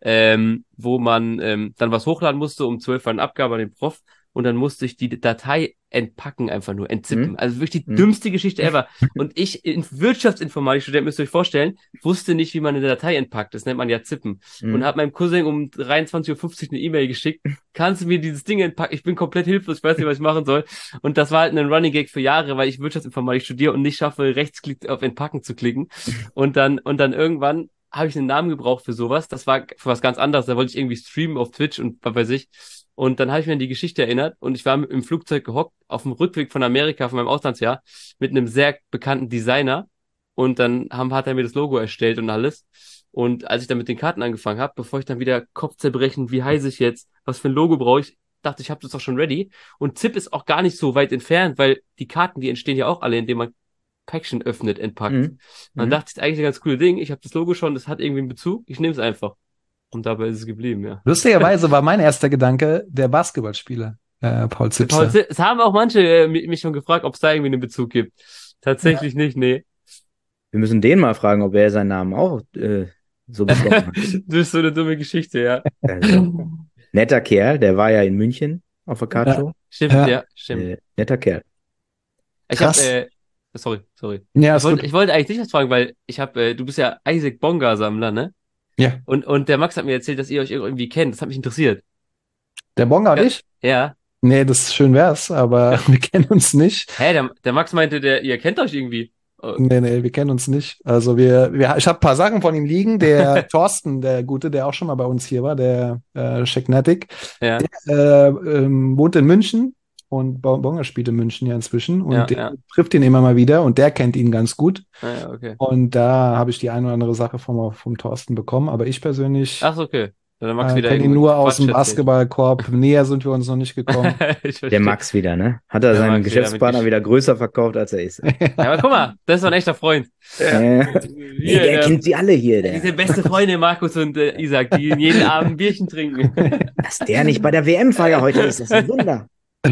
wo man dann was hochladen musste, um 12 Uhr eine Abgabe an den Prof. Und dann musste ich die Datei entpacken, einfach nur, entzippen. Also wirklich die dümmste Geschichte ever. Und ich, in Wirtschaftsinformatik-Student, müsst ihr euch vorstellen, wusste nicht, wie man eine Datei entpackt. Das nennt man ja Zippen. Und habe meinem Cousin um 23:50 Uhr eine E-Mail geschickt. Kannst du mir dieses Ding entpacken? Ich bin komplett hilflos, ich weiß nicht, was ich machen soll. Und das war halt ein Running Gag für Jahre, weil ich Wirtschaftsinformatik studiere und nicht schaffe, Rechtsklick auf Entpacken zu klicken. Und dann irgendwann habe ich einen Namen gebraucht für sowas. Das war für was ganz anderes. Da wollte ich irgendwie streamen auf Twitch und was weiß ich. Und dann habe ich mir an die Geschichte erinnert und ich war im Flugzeug gehockt, auf dem Rückweg von Amerika, von meinem Auslandsjahr, mit einem sehr bekannten Designer. Und dann hat er mir das Logo erstellt und alles. Und als ich dann mit den Karten angefangen habe, bevor ich dann wieder Kopfzerbrechen, wie heiße ich jetzt, was für ein Logo brauche ich, dachte ich, habe das doch schon ready. Und ZIP ist auch gar nicht so weit entfernt, weil die Karten, die entstehen ja auch alle, indem man Päckchen öffnet, entpackt. Man dachte, das ist eigentlich ein ganz cooles Ding. Ich habe das Logo schon, das hat irgendwie einen Bezug. Ich nehme es einfach. Und dabei ist es geblieben, ja.
Lustigerweise war mein erster Gedanke der Basketballspieler, Paul Zipser.
Es haben auch manche mich schon gefragt, ob es da irgendwie einen Bezug gibt. Tatsächlich nicht, nee.
Wir müssen den mal fragen, ob er seinen Namen auch so bekommen hat.
Das ist so eine dumme Geschichte, ja.
Also, netter Kerl, der war ja in München auf der Card-Show.
Stimmt, ja, stimmt.
Netter Kerl.
Ich habe,
Krass.
sorry.
Ja,
Ich wollte eigentlich dich was fragen, weil du bist ja Isaac Bonga-Sammler, ne?
Ja.
Und der Max hat mir erzählt, dass ihr euch irgendwie kennt. Das hat mich interessiert.
Der Bonga und
Ja.
ich?
Ja.
Nee, das ist schön wär's, aber wir kennen uns nicht.
Der Max meinte, ihr kennt euch irgendwie. Oh,
Nee, wir kennen uns nicht. Also ich habe ein paar Sachen von ihm liegen. Der Thorsten, der Gute, der auch schon mal bei uns hier war, der Sheknatic,
ja.
wohnt in München und Bonga spielt in München ja inzwischen und
Ja,
der
ja.
trifft ihn immer mal wieder und der kennt ihn ganz gut.
Ja, okay.
Und da habe ich die eine oder andere Sache vom Thorsten bekommen, aber ich persönlich
Ach so, okay. Der Max wieder
kenne ihn
irgendwo
nur aus dem
Quatsch erzählt.
Basketballkorb. Näher sind wir uns noch nicht gekommen.
Ich verstehe.
Der Max wieder, ne? Hat er
Der
seinen
Max wieder
Geschäftspartner
mit
wieder größer verkauft, als er ist.
Ja, aber guck mal, das ist doch ein echter Freund.
Nee, der kennt sie alle hier,
Diese
der.
beste Freunde, Markus und Isaac, die jeden Abend ein Bierchen trinken.
Dass der nicht bei der WM-Feier heute ist, das ist ein Wunder.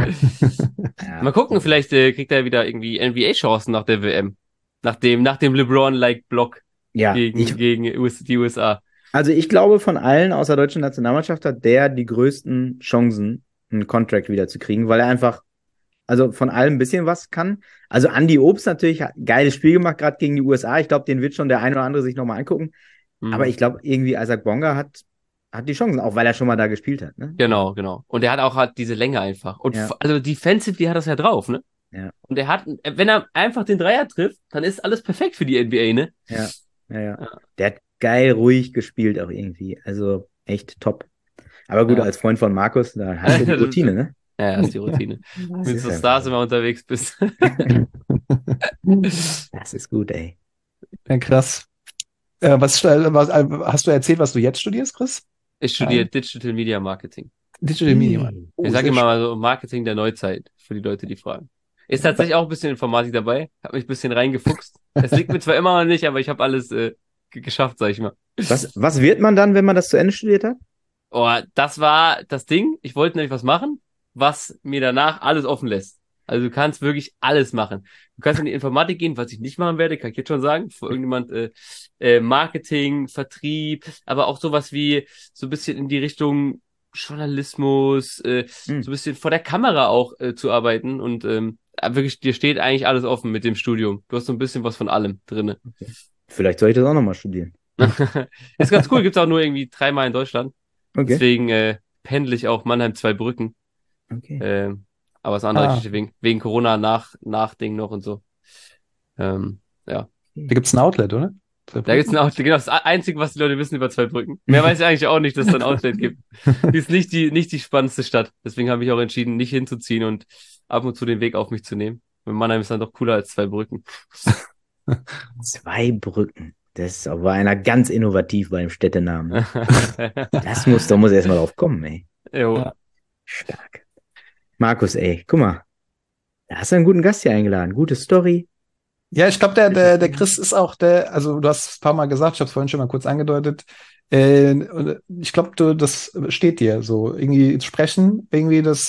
Ja.
Mal gucken, vielleicht kriegt er wieder irgendwie NBA-Chancen nach der WM. Nach dem LeBron-like-Block
Ja,
gegen die USA.
also ich glaube, von allen aus der deutschen Nationalmannschaft hat der die größten Chancen, einen Contract wieder zu kriegen, weil er einfach, also von allem ein bisschen was kann. Also Andy Obst natürlich hat ein geiles Spiel gemacht, gerade gegen die USA. Ich glaube, den wird schon der ein oder andere sich nochmal angucken.
Mhm.
Aber ich glaube, irgendwie Isaac Bonga hat hat die Chancen, auch weil er schon mal da gespielt hat, ne?
Genau, genau. Und er hat auch halt diese Länge einfach. Und
Ja.
also defensively hat das ja drauf, ne?
Ja.
Und er hat, wenn er einfach den Dreier trifft, dann ist alles perfekt für die NBA, ne?
Ja.
Ja.
Der hat geil ruhig gespielt auch irgendwie. Also echt top. Aber gut,
Ja.
als Freund von Markus, da hast du die
Das
Routine, ne?
Ja, das ist die Routine.
Das
Mit
ist
so
einfach
Stars
so.
immer unterwegs bist.
Das ist gut, ey.
Ja, krass. Hast du erzählt, was du jetzt studierst, Chris?
Ich studiere Digital Media Marketing.
Digital Media. Oh,
Ich sage
sehr
immer
schön.
mal so Marketing der Neuzeit für die Leute, die fragen. Ist tatsächlich auch ein bisschen Informatik dabei. Habe mich ein bisschen reingefuchst. Es liegt mir zwar immer noch nicht, aber ich habe alles geschafft, sag ich mal.
Was wird man dann, wenn man das zu Ende studiert hat?
Oh, das war das Ding. Ich wollte nämlich was machen, was mir danach alles offen lässt. Also du kannst wirklich alles machen. Du kannst in die Informatik gehen, was ich nicht machen werde, kann ich jetzt schon sagen. Für irgendjemand Marketing, Vertrieb, aber auch sowas wie so ein bisschen in die Richtung Journalismus, so ein bisschen vor der Kamera auch zu arbeiten. Und wirklich, dir steht eigentlich alles offen mit dem Studium. Du hast so ein bisschen was von allem drinne.
Vielleicht soll ich das auch nochmal studieren.
Ist ganz cool, gibt's auch nur irgendwie 3-mal in Deutschland.
Okay.
Deswegen pendle ich auch Mannheim-Zweibrücken.
Okay.
Aber das andere
Ah.
Geschichte wegen Corona nach Ding noch und so. Ja.
Da gibt es ein Outlet, oder?
Da gibt's ein Outlet, genau, das Einzige, was die Leute wissen über Zweibrücken. Mehr weiß ich eigentlich auch nicht, dass es da ein Outlet gibt. Die ist nicht die spannendste Stadt. Deswegen habe ich auch entschieden, nicht hinzuziehen und ab und zu den Weg auf mich zu nehmen. Und Mannheim ist dann doch cooler als Zweibrücken.
Zweibrücken. Das war einer ganz innovativ beim Städtenamen. Da muss erstmal drauf kommen, ey.
Jo.
Ja.
Stark. Markus, ey, guck mal. Da hast du einen guten Gast hier eingeladen. Gute Story.
Ja, ich glaube, der Chris ist auch also du hast es ein paar Mal gesagt, ich habe es vorhin schon mal kurz angedeutet. Und ich glaube, das steht dir so. Irgendwie sprechen, irgendwie das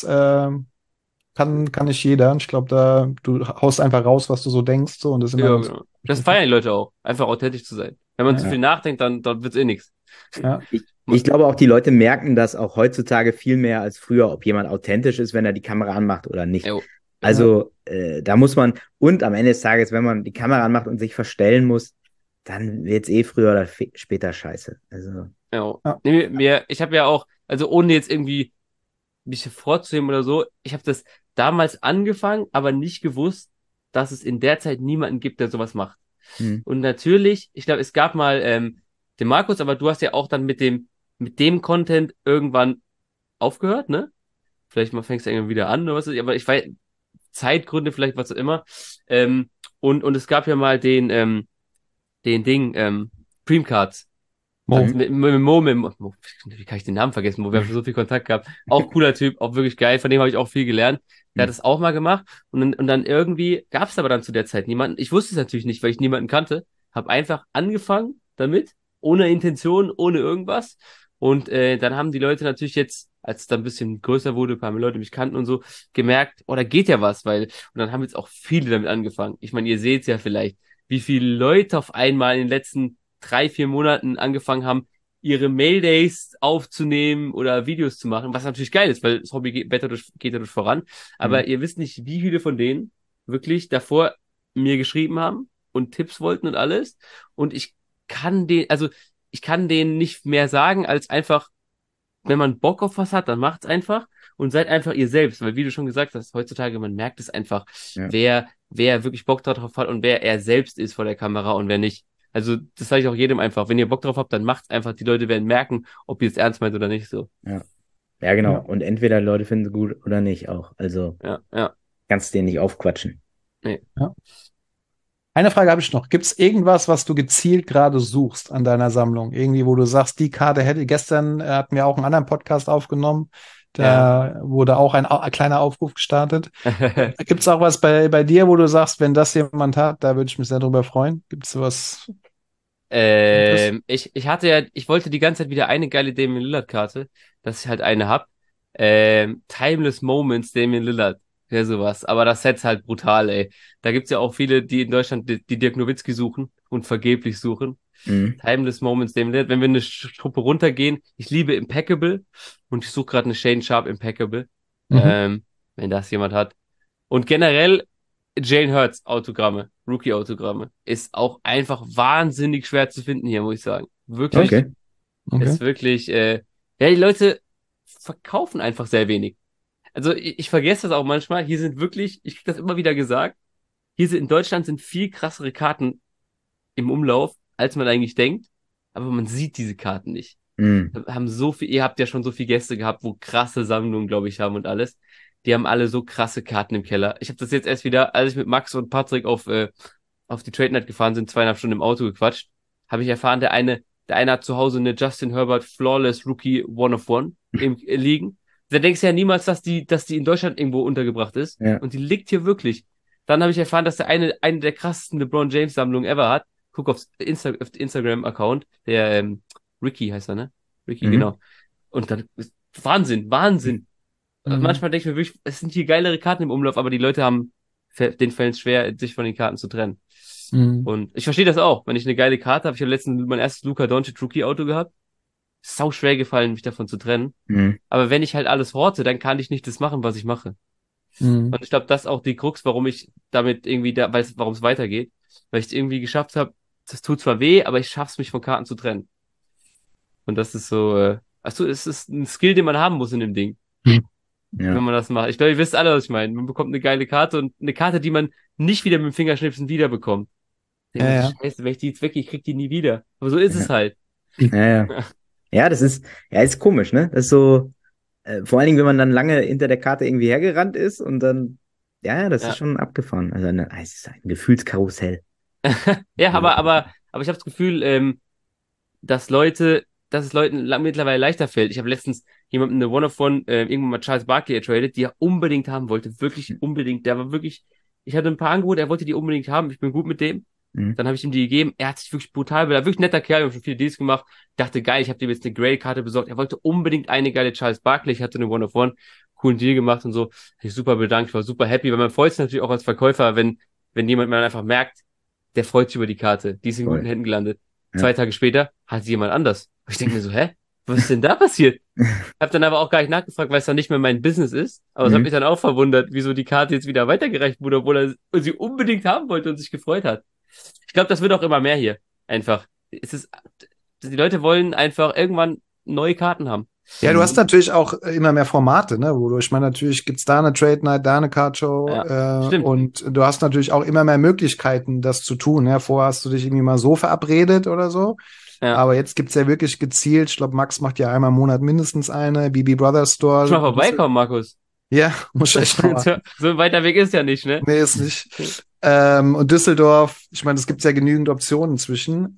kann nicht jeder. Und ich glaube, du haust einfach raus, was du so denkst, so und das ist immer
Ja,
ganz
genau. Das feiern die Leute auch. Einfach authentisch zu sein. Wenn man
Ja.
zu viel nachdenkt, dann wird's eh nichts.
Ja.
Ich glaube auch, die Leute merken das auch heutzutage viel mehr als früher, ob jemand authentisch ist, wenn er die Kamera anmacht oder nicht.
Jo.
Also da muss man, und am Ende des Tages, wenn man die Kamera anmacht und sich verstellen muss, dann wird's eh früher oder später scheiße. Also,
Ja.
Ja.
Nee, ich habe ja auch, also ohne jetzt irgendwie mich hervorzuheben oder so, ich habe das damals angefangen, aber nicht gewusst, dass es in der Zeit niemanden gibt, der sowas macht. Und natürlich, ich glaube, es gab mal den Markus, aber du hast ja auch dann mit dem Content irgendwann aufgehört, ne? Vielleicht mal fängst du irgendwann wieder an oder was weiß ich, aber ich weiß, Zeitgründe, vielleicht was auch immer. Und es gab ja mal den Dreamcards.
Mo.
Mit Mo, wie kann ich den Namen vergessen? Mo, wir haben schon so viel Kontakt gehabt. Auch cooler Typ, auch wirklich geil. Von dem habe ich auch viel gelernt. Der hat das auch mal gemacht. Und dann irgendwie gab es aber dann zu der Zeit niemanden. Ich wusste es natürlich nicht, weil ich niemanden kannte. Habe einfach angefangen damit, ohne Intention, ohne irgendwas. Und dann haben die Leute natürlich jetzt, als es dann ein bisschen größer wurde, ein paar mehr Leute mich kannten und so, gemerkt, oh, da geht ja was, und dann haben jetzt auch viele damit angefangen. Ich meine, ihr seht es ja vielleicht, wie viele Leute auf einmal in den letzten 3-4 Monaten angefangen haben, ihre Maildays aufzunehmen oder Videos zu machen, was natürlich geil ist, weil das Hobby geht dadurch voran. Aber ihr wisst nicht, wie viele von denen wirklich davor mir geschrieben haben und Tipps wollten und alles. Und ich kann denen nicht mehr sagen, als einfach, wenn man Bock auf was hat, dann macht's einfach und seid einfach ihr selbst, weil wie du schon gesagt hast, heutzutage, man merkt es einfach, wer wirklich Bock drauf hat und wer er selbst ist vor der Kamera und wer nicht. Also das sage ich auch jedem einfach, wenn ihr Bock drauf habt, dann macht's einfach, die Leute werden merken, ob ihr es ernst meint oder nicht so.
Ja, genau.
Ja.
Und entweder die Leute finden es gut oder nicht auch. Also
Ja.
kannst den nicht aufquatschen.
Eine Frage habe ich noch. Gibt es irgendwas, was du gezielt gerade suchst an deiner Sammlung? Irgendwie, wo du sagst, die Karte gestern hatten wir auch einen anderen Podcast aufgenommen, da wurde auch ein kleiner Aufruf gestartet. Gibt es auch was bei dir, wo du sagst, wenn das jemand hat, da würde ich mich sehr drüber freuen? Gibt es was?
Ich wollte die ganze Zeit wieder eine geile Damian Lillard-Karte, dass ich halt eine hab. Timeless Moments Damian Lillard. Ja, sowas. Aber das Set ist halt brutal, ey. Da gibt's ja auch viele, die in Deutschland die Dirk Nowitzki suchen und vergeblich suchen. Timeless Moments Damian Lillard. Wenn wir eine Truppe runtergehen, ich liebe Impeccable und ich suche gerade eine Shane Sharp Impeccable. Wenn das jemand hat. Und generell Jalen Hurts Autogramme, Rookie-Autogramme, ist auch einfach wahnsinnig schwer zu finden hier, muss ich sagen. Wirklich,
Okay.
ist wirklich, Ja, die Leute verkaufen einfach sehr wenig. Also ich vergesse das auch manchmal. Hier sind wirklich, ich krieg das immer wieder gesagt, in Deutschland sind viel krassere Karten im Umlauf, als man eigentlich denkt. Aber man sieht diese Karten nicht.
Mhm.
Haben so viel, ihr habt ja schon so viele Gäste gehabt, wo krasse Sammlungen, glaube ich, haben und alles. Die haben alle so krasse Karten im Keller. Ich habe das jetzt erst wieder, als ich mit Max und Patrick auf die Trade Night gefahren sind, 2,5 Stunden im Auto gequatscht, habe ich erfahren, der eine hat zu Hause eine Justin Herbert Flawless Rookie One of One liegen. Da denkst du ja niemals, dass die in Deutschland irgendwo untergebracht ist.
Ja.
Und die liegt hier wirklich. Dann habe ich erfahren, dass der eine der krassesten LeBron James Sammlungen ever hat. Guck auf Instagram-Account, der Ricky heißt er, ne? Ricky,
Mhm.
genau. Und dann Wahnsinn. Also
Mhm.
manchmal denke ich mir wirklich, es sind hier geilere Karten im Umlauf, aber die Leute haben den Fällen schwer, sich von den Karten zu trennen.
Mhm.
Und ich verstehe das auch. Wenn ich eine geile Karte habe, ich habe letztens mein erstes Luka Doncic Rookie Auto gehabt. Sau schwer gefallen, mich davon zu trennen.
Mhm.
Aber wenn ich halt alles horte, dann kann ich nicht das machen, was ich mache.
Mhm.
Und ich glaube, das ist auch die Krux, warum ich damit irgendwie warum es weitergeht. Weil ich es irgendwie geschafft habe, das tut zwar weh, aber ich schaff's mich von Karten zu trennen. Und das ist so, also es ist ein Skill, den man haben muss in dem Ding,
Ja.
wenn man das macht. Ich glaube, ihr wisst alle, was ich meine. Man bekommt eine geile Karte und eine Karte, die man nicht wieder mit dem Fingerschnipsen wiederbekommt.
Ja, ja.
Scheiße, wenn ich die jetzt weggehe, ich krieg die nie wieder. Aber so ist es halt.
Ja. Ja, das ist komisch, ne? Das ist so, vor allen Dingen, wenn man dann lange hinter der Karte irgendwie hergerannt ist und dann, ja, das
Ja.
ist schon abgefahren. Also es ist ein Gefühlskarussell.
Ja, aber ich habe das Gefühl, dass es Leuten mittlerweile leichter fällt. Ich habe letztens jemandem eine One-of-One, irgendwann mal Charles Barkley ertradet, die er unbedingt haben wollte. Wirklich unbedingt. Der war wirklich, ich hatte ein paar Angebote, er wollte die unbedingt haben. Ich bin gut mit dem.
Mhm.
Dann habe ich ihm die gegeben. Er hat sich wirklich brutal bedankt. Wirklich netter Kerl, wir haben schon viele Deals gemacht. Dachte, geil, ich habe dem jetzt eine Grail-Karte besorgt. Er wollte unbedingt eine geile Charles Barkley. Ich hatte eine One-of-One. Coolen Deal gemacht und so. Hab ich super bedankt. Ich war super happy, weil man freut sich natürlich auch als Verkäufer, wenn jemand man einfach merkt, der freut sich über die Karte. Die ist in
Voll.
guten Händen gelandet.
Ja.
2 Tage später hat sie jemand anders. Und ich denke mir so, hä? Was ist denn da passiert? Hab dann aber auch gar nicht nachgefragt, weil es dann nicht mehr mein Business ist. Aber es hat
Mhm.
mich dann auch verwundert, wieso die Karte jetzt wieder weitergereicht wurde, obwohl er sie unbedingt haben wollte und sich gefreut hat. Ich glaube, das wird auch immer mehr hier. Einfach. Die Leute wollen einfach irgendwann neue Karten haben.
Ja, du hast natürlich auch immer mehr Formate, ne? Wodurch man natürlich gibt's da eine Trade Night, da eine Card Show,
Ja, stimmt.
und du hast natürlich auch immer mehr Möglichkeiten, das zu tun. Ja, vorher hast du dich irgendwie mal so verabredet oder so.
Ja.
Aber jetzt gibt's ja wirklich gezielt. Ich glaube, Max macht ja einmal im Monat mindestens eine. BB Brothers Store.
Muss mal vorbeikommen, Markus.
Ja, muss ich echt mal.
So ein weiter Weg ist ja nicht, ne?
Nee, ist nicht. Und Düsseldorf, ich meine, es gibt ja genügend Optionen inzwischen.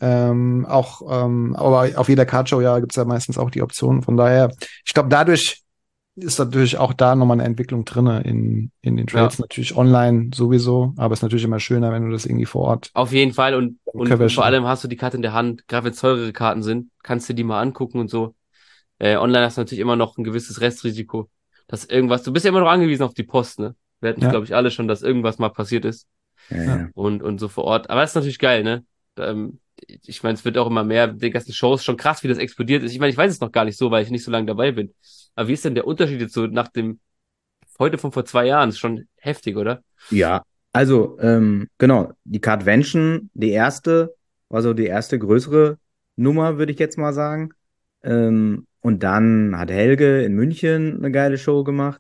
Aber auf jeder Cardshow ja gibt's ja meistens auch die Optionen. Von daher, ich glaube, dadurch ist natürlich auch da nochmal eine Entwicklung drinne in den Trades.
Ja.
Natürlich online sowieso, aber es ist natürlich immer schöner, wenn du das irgendwie vor Ort.
Auf jeden Fall. Und
Können wir
vor allem hast du die Karte in der Hand. Gerade wenn es teurere Karten sind, kannst du die mal angucken und so. Online hast du natürlich immer noch ein gewisses Restrisiko, dass irgendwas, du bist ja immer noch angewiesen auf die Post, ne? Wir hatten es,
Ja.
glaube ich, alle schon, dass irgendwas mal passiert ist
Ja.
und so vor Ort. Aber das ist natürlich geil, ne? Ich meine, es wird auch immer mehr, die ganzen Shows, schon krass, wie das explodiert ist. Ich meine, ich weiß es noch gar nicht so, weil ich nicht so lange dabei bin. Aber wie ist denn der Unterschied jetzt so heute von vor 2 Jahren? Ist schon heftig, oder?
Ja, also, genau, die Cardvention, die erste, war so die erste größere Nummer, würde ich jetzt mal sagen. Und dann hat Helge in München eine geile Show gemacht.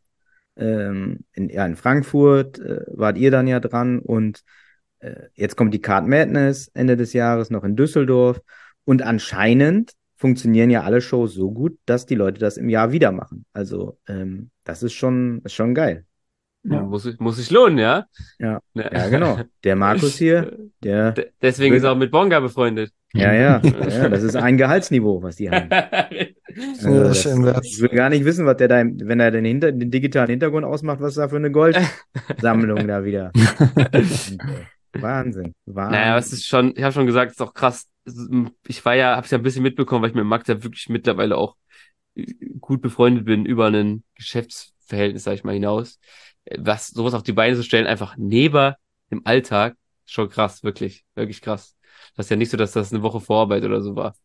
In Frankfurt wart ihr dann ja dran. Und jetzt kommt die Card Madness Ende des Jahres noch in Düsseldorf. Und anscheinend funktionieren ja alle Shows so gut, dass die Leute das im Jahr wieder machen. Also, das ist schon geil.
Ja.
Muss sich lohnen, ja?
Ja,
Ne?
ja, genau. Der Markus hier, der,
Deswegen ist er auch mit Bonga befreundet.
ja, das ist ein Gehaltsniveau, was die haben. Also ich will gar nicht wissen, was der da, wenn er den digitalen Hintergrund ausmacht, was da für eine Goldsammlung da wieder. Wahnsinn.
Naja, es ist schon, ich habe schon gesagt, es ist auch krass. Habe es ja ein bisschen mitbekommen, weil ich mit Max ja wirklich mittlerweile auch gut befreundet bin über ein Geschäftsverhältnis, sag ich mal, hinaus. Sowas auf die Beine zu stellen, einfach neben dem Alltag, ist schon krass, wirklich, wirklich krass. Das ist ja nicht so, dass das eine Woche Vorarbeit oder so war.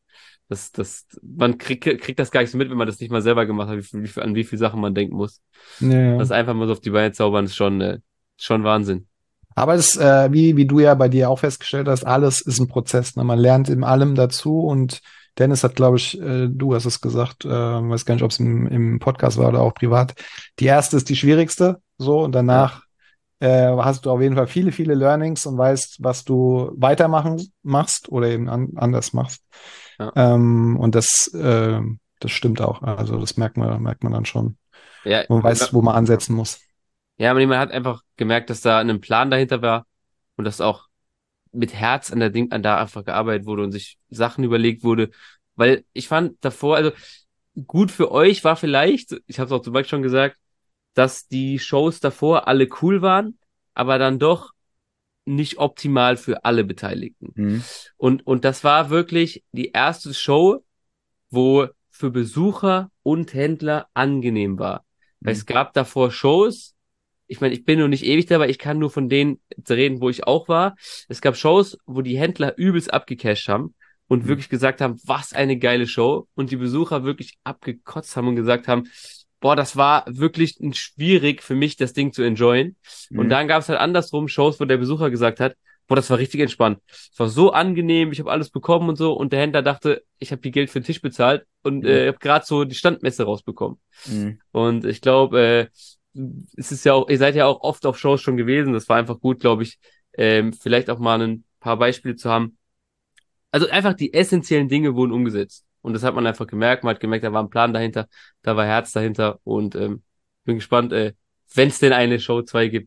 Man kriegt das gar nicht so mit, wenn man das nicht mal selber gemacht hat, an wie viele Sachen man denken muss.
Ja.
Das einfach mal so auf die Beine zaubern, ist schon Wahnsinn.
Aber es, wie du ja bei dir auch festgestellt hast, alles ist ein Prozess. Ne? Man lernt in allem dazu und Dennis hat, glaube ich, du hast es gesagt, weiß gar nicht, ob es im Podcast war oder auch privat. Die erste ist die schwierigste, so, und danach hast du auf jeden Fall viele, viele Learnings und weißt, was du machst oder eben anders machst.
Ja.
Und das stimmt auch. Also das merkt man dann schon.
Ja,
Man weiß, wo man ansetzen muss.
ja, man hat einfach gemerkt, dass da ein Plan dahinter war und dass auch mit Herz an da einfach gearbeitet wurde und sich Sachen überlegt wurde. Weil ich fand davor, also gut für euch war vielleicht, ich habe es auch zum Beispiel schon gesagt, dass die Shows davor alle cool waren, aber dann doch nicht optimal für alle Beteiligten.
Mhm.
Und das war wirklich die erste Show, wo für Besucher und Händler angenehm war. Weil es gab davor Shows, ich meine, ich bin noch nicht ewig dabei, ich kann nur von denen reden, wo ich auch war. Es gab Shows, wo die Händler übelst abgecasht haben und wirklich gesagt haben, was eine geile Show, und die Besucher wirklich abgekotzt haben und gesagt haben, boah, das war wirklich schwierig für mich, das Ding zu enjoyen. Und dann gab es halt andersrum Shows, wo der Besucher gesagt hat, boah, das war richtig entspannt. Es war so angenehm, ich habe alles bekommen und so, und der Händler dachte, ich habe viel Geld für den Tisch bezahlt und habe gerade so die Standmesse rausbekommen. Und ich glaube, es ist ja auch, ihr seid ja auch oft auf Shows schon gewesen, das war einfach gut, glaube ich, vielleicht auch mal ein paar Beispiele zu haben. Also einfach die essentiellen Dinge wurden umgesetzt. Und das hat man einfach gemerkt. Man hat gemerkt, da war ein Plan dahinter, da war Herz dahinter. Und bin gespannt, wenn es denn eine Show 2 gibt,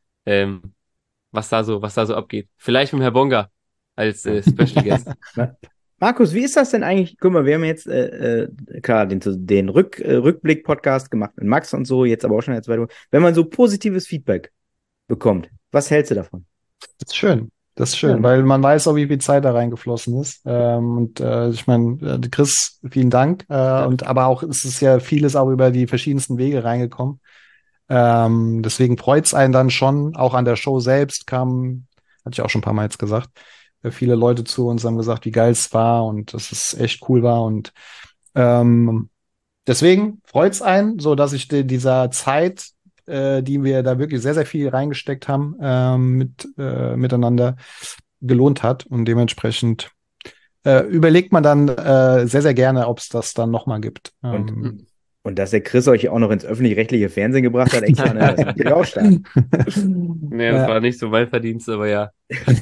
was da so abgeht. Vielleicht mit Herr Bonga als Special Guest.
Markus, wie ist das denn eigentlich? Guck mal, wir haben jetzt klar den Rückblick-Podcast gemacht mit Max und so, jetzt aber auch schon in der zweiten Woche. Wenn man so positives Feedback bekommt, was hältst du davon?
Das ist schön. Das ist schön,
Ja.
weil man weiß auch, wie viel Zeit da reingeflossen ist. Ich meine, Chris, vielen Dank. Und aber auch es ist ja vieles auch über die verschiedensten Wege reingekommen. Deswegen freut's einen dann schon. Auch an der Show selbst hatte ich auch schon ein paar Mal jetzt gesagt, viele Leute zu uns haben gesagt, wie geil es war und dass es echt cool war. Und deswegen freut's einen, so dass ich dieser Zeit, die wir da wirklich sehr, sehr viel reingesteckt haben, miteinander gelohnt hat. Und dementsprechend überlegt man dann sehr, sehr gerne, ob es das dann nochmal gibt.
Und dass der Chris euch auch noch ins öffentlich-rechtliche Fernsehen gebracht hat, extra, ne, das ist natürlich auch stark.
Nee, das war nicht so mein Verdienst, aber ja.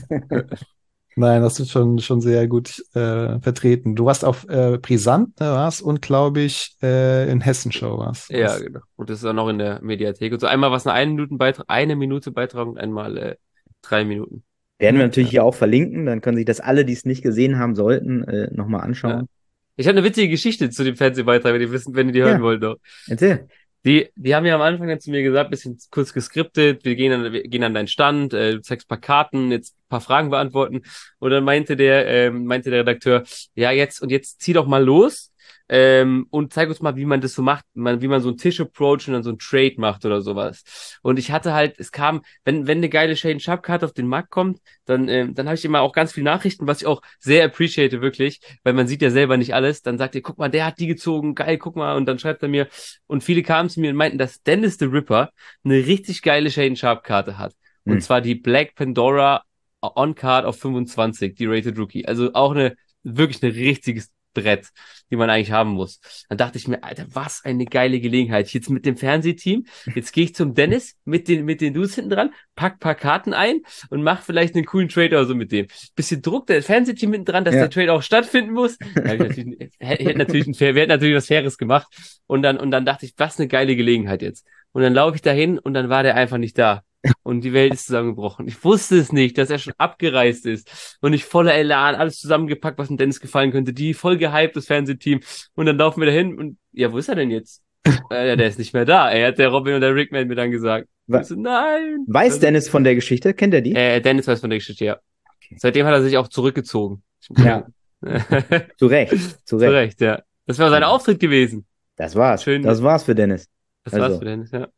Nein, das ist schon sehr gut vertreten. Du warst auf Brisant, ne, warst, und glaube ich in Hessenshow warst.
Ja, genau. Und das ist auch noch in der Mediathek. Und so einmal was eine Minute Beitrag und einmal 3 Minuten.
Werden wir natürlich hier auch verlinken, dann können sich das alle, die es nicht gesehen haben sollten, nochmal anschauen.
Ja. Ich habe eine witzige Geschichte zu dem Fernsehbeitrag, wenn ihr die hören wollt noch.
Erzähl.
Die haben ja am Anfang dann zu mir gesagt, bisschen kurz geskriptet, wir gehen an deinen Stand, du zeigst ein paar Karten, jetzt ein paar Fragen beantworten. Und dann meinte der Redakteur, ja, jetzt zieh doch mal los und zeig uns mal, wie man das so macht, wie man so einen Tisch approach und dann so einen Trade macht oder sowas. Und ich hatte halt, es kam, wenn eine geile Shane Sharp Karte auf den Markt kommt, dann habe ich immer auch ganz viele Nachrichten, was ich auch sehr appreciate, wirklich, weil man sieht ja selber nicht alles. Dann sagt ihr, guck mal, der hat die gezogen, geil, guck mal. Und dann schreibt er mir, und viele kamen zu mir und meinten, dass Dennis the Ripper eine richtig geile Shane Sharp Karte hat. Und zwar die Black Pandora On-Card auf 25, die Rated Rookie. Also auch wirklich ein richtiges Brett, die man eigentlich haben muss. Dann dachte ich mir, Alter, was eine geile Gelegenheit. Jetzt mit dem Fernsehteam, jetzt gehe ich zum Dennis mit den Dudes hinten dran, pack ein paar Karten ein und mach vielleicht einen coolen Trade oder so mit dem. Bisschen Druck, das Fernsehteam hinten dran, dass der Trade auch stattfinden muss. Wir hätten natürlich was Faires gemacht. Und dann dachte ich, was eine geile Gelegenheit jetzt. Und dann laufe ich dahin und dann war der einfach nicht da. Und die Welt ist zusammengebrochen. Ich wusste es nicht, dass er schon abgereist ist. Und ich voller Elan, alles zusammengepackt, was dem Dennis gefallen könnte. Die voll gehypt, das Fernsehteam. Und dann laufen wir dahin und, ja, wo ist er denn jetzt? Der ist nicht mehr da. Hat der Robin und der Rickman mir dann gesagt. Ich so, nein.
Weiß Dennis von der Geschichte? Kennt er die?
Dennis weiß von der Geschichte, ja. Okay. Seitdem hat er sich auch zurückgezogen.
Ja. Zu Recht.
Zu Recht, ja. Das war sein Auftritt gewesen.
Das war's.
Schön.
Das war's für Dennis.
War's für Dennis, ja.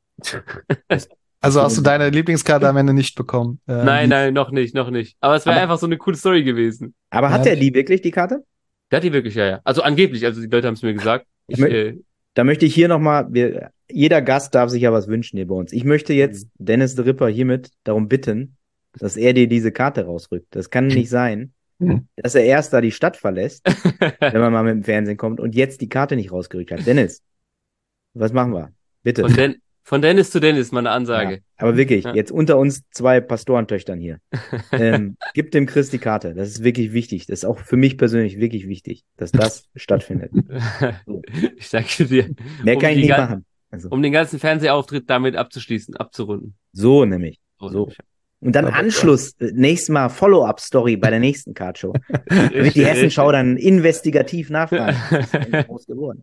Also hast du deine Lieblingskarte am Ende nicht bekommen?
Nein, noch nicht. Aber es wäre einfach so eine coole Story gewesen.
Aber hat er die wirklich, die Karte?
Der hat die wirklich, ja. Also angeblich, also die Leute haben es mir gesagt.
Da möchte ich hier nochmal, jeder Gast darf sich ja was wünschen hier bei uns. Ich möchte jetzt Dennis the Ripper hiermit darum bitten, dass er dir diese Karte rausrückt. Das kann nicht sein, dass er erst da die Stadt verlässt, wenn man mal mit dem Fernsehen kommt und jetzt die Karte nicht rausgerückt hat. Dennis, was machen wir? Bitte.
Von Dennis zu Dennis, meine Ansage.
Ja, aber wirklich,
Ja.
jetzt unter uns 2 Pastorentöchtern hier. Gib dem Chris die Karte. Das ist wirklich wichtig. Das ist auch für mich persönlich wirklich wichtig, dass das stattfindet.
Ich danke dir.
Mehr kann ich
die
nicht
gan-
machen. Also,
Um den ganzen Fernsehauftritt damit abzuschließen, abzurunden.
so nämlich. So.
nämlich.
Und dann
Aber-
Anschluss, nächstes Mal Follow-up-Story bei der nächsten Cardshow. Da wird die Hessenschau dann investigativ nachfragen. Was ist denn groß geworden?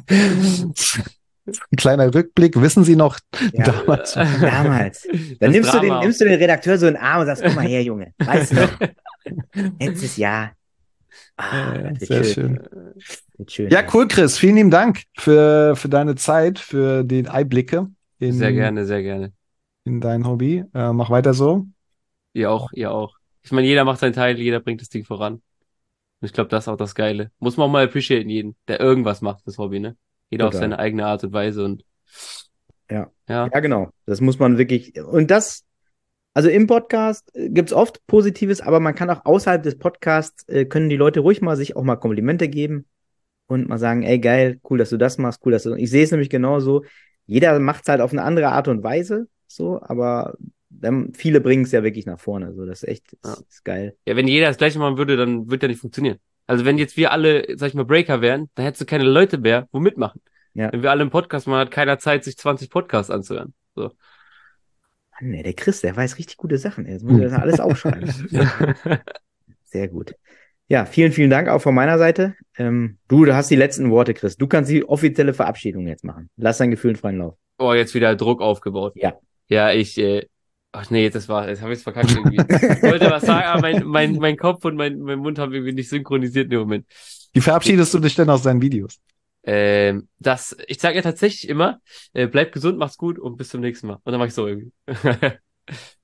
Ein kleiner Rückblick. Wissen Sie noch
Ja.
damals?
Damals. Dann
Das
nimmst
Drama.
du den Redakteur so in den Arm und sagst, komm mal her, Junge. Weißt du noch? Letztes Jahr. Das wird
Sehr
schön.
schön.
Wird schön.
Ja, cool, Chris. Vielen lieben Dank für deine Zeit, für die Einblicke
Sehr gerne, sehr gerne.
in dein Hobby. Mach weiter so.
Ihr auch, ihr auch. Ich meine, jeder macht seinen Teil, jeder bringt das Ding voran. Und ich glaube, das ist auch das Geile. Muss man auch mal appreciaten, jeden, der irgendwas macht, das Hobby, ne? Jeder auf
Total.
seine eigene Art und Weise und
Ja.
ja.
Ja, genau. Das muss man wirklich. Und das, also im Podcast gibt es oft Positives, aber man kann auch außerhalb des Podcasts, können die Leute ruhig mal sich auch mal Komplimente geben und mal sagen, ey, geil, cool, dass du das machst, cool, dass du. Ich sehe es nämlich genauso. Jeder macht es halt auf eine andere Art und Weise, so, aber dann, viele bringen es ja wirklich nach vorne. So, das ist echt,
Ja.
ist geil.
Ja, wenn jeder das Gleiche machen würde, dann würde ja nicht funktionieren. Also wenn jetzt wir alle, sag ich mal, Breaker wären, dann hättest du keine Leute mehr, wo mitmachen.
Ja.
Wenn wir alle im Podcast machen, hat keiner Zeit, sich 20 Podcasts anzuhören. So.
Mann, ey, der Chris, der weiß richtig gute Sachen. Ey. Jetzt muss ich das alles aufschreiben. Sehr gut. Ja, vielen, vielen Dank auch von meiner Seite. Du hast die letzten Worte, Chris. Du kannst die offizielle Verabschiedung jetzt machen. Lass dein Gefühl in freien Lauf.
Oh, jetzt wieder Druck aufgebaut.
Ja.
Ja, ach nee, jetzt habe ich es verkackt irgendwie. Ich wollte was sagen, aber mein Kopf und mein Mund haben irgendwie nicht synchronisiert im Moment.
Wie verabschiedest du dich denn aus deinen Videos?
Ich sage ja tatsächlich immer, bleibt gesund, macht's gut und bis zum nächsten Mal. Und dann mach ich so irgendwie.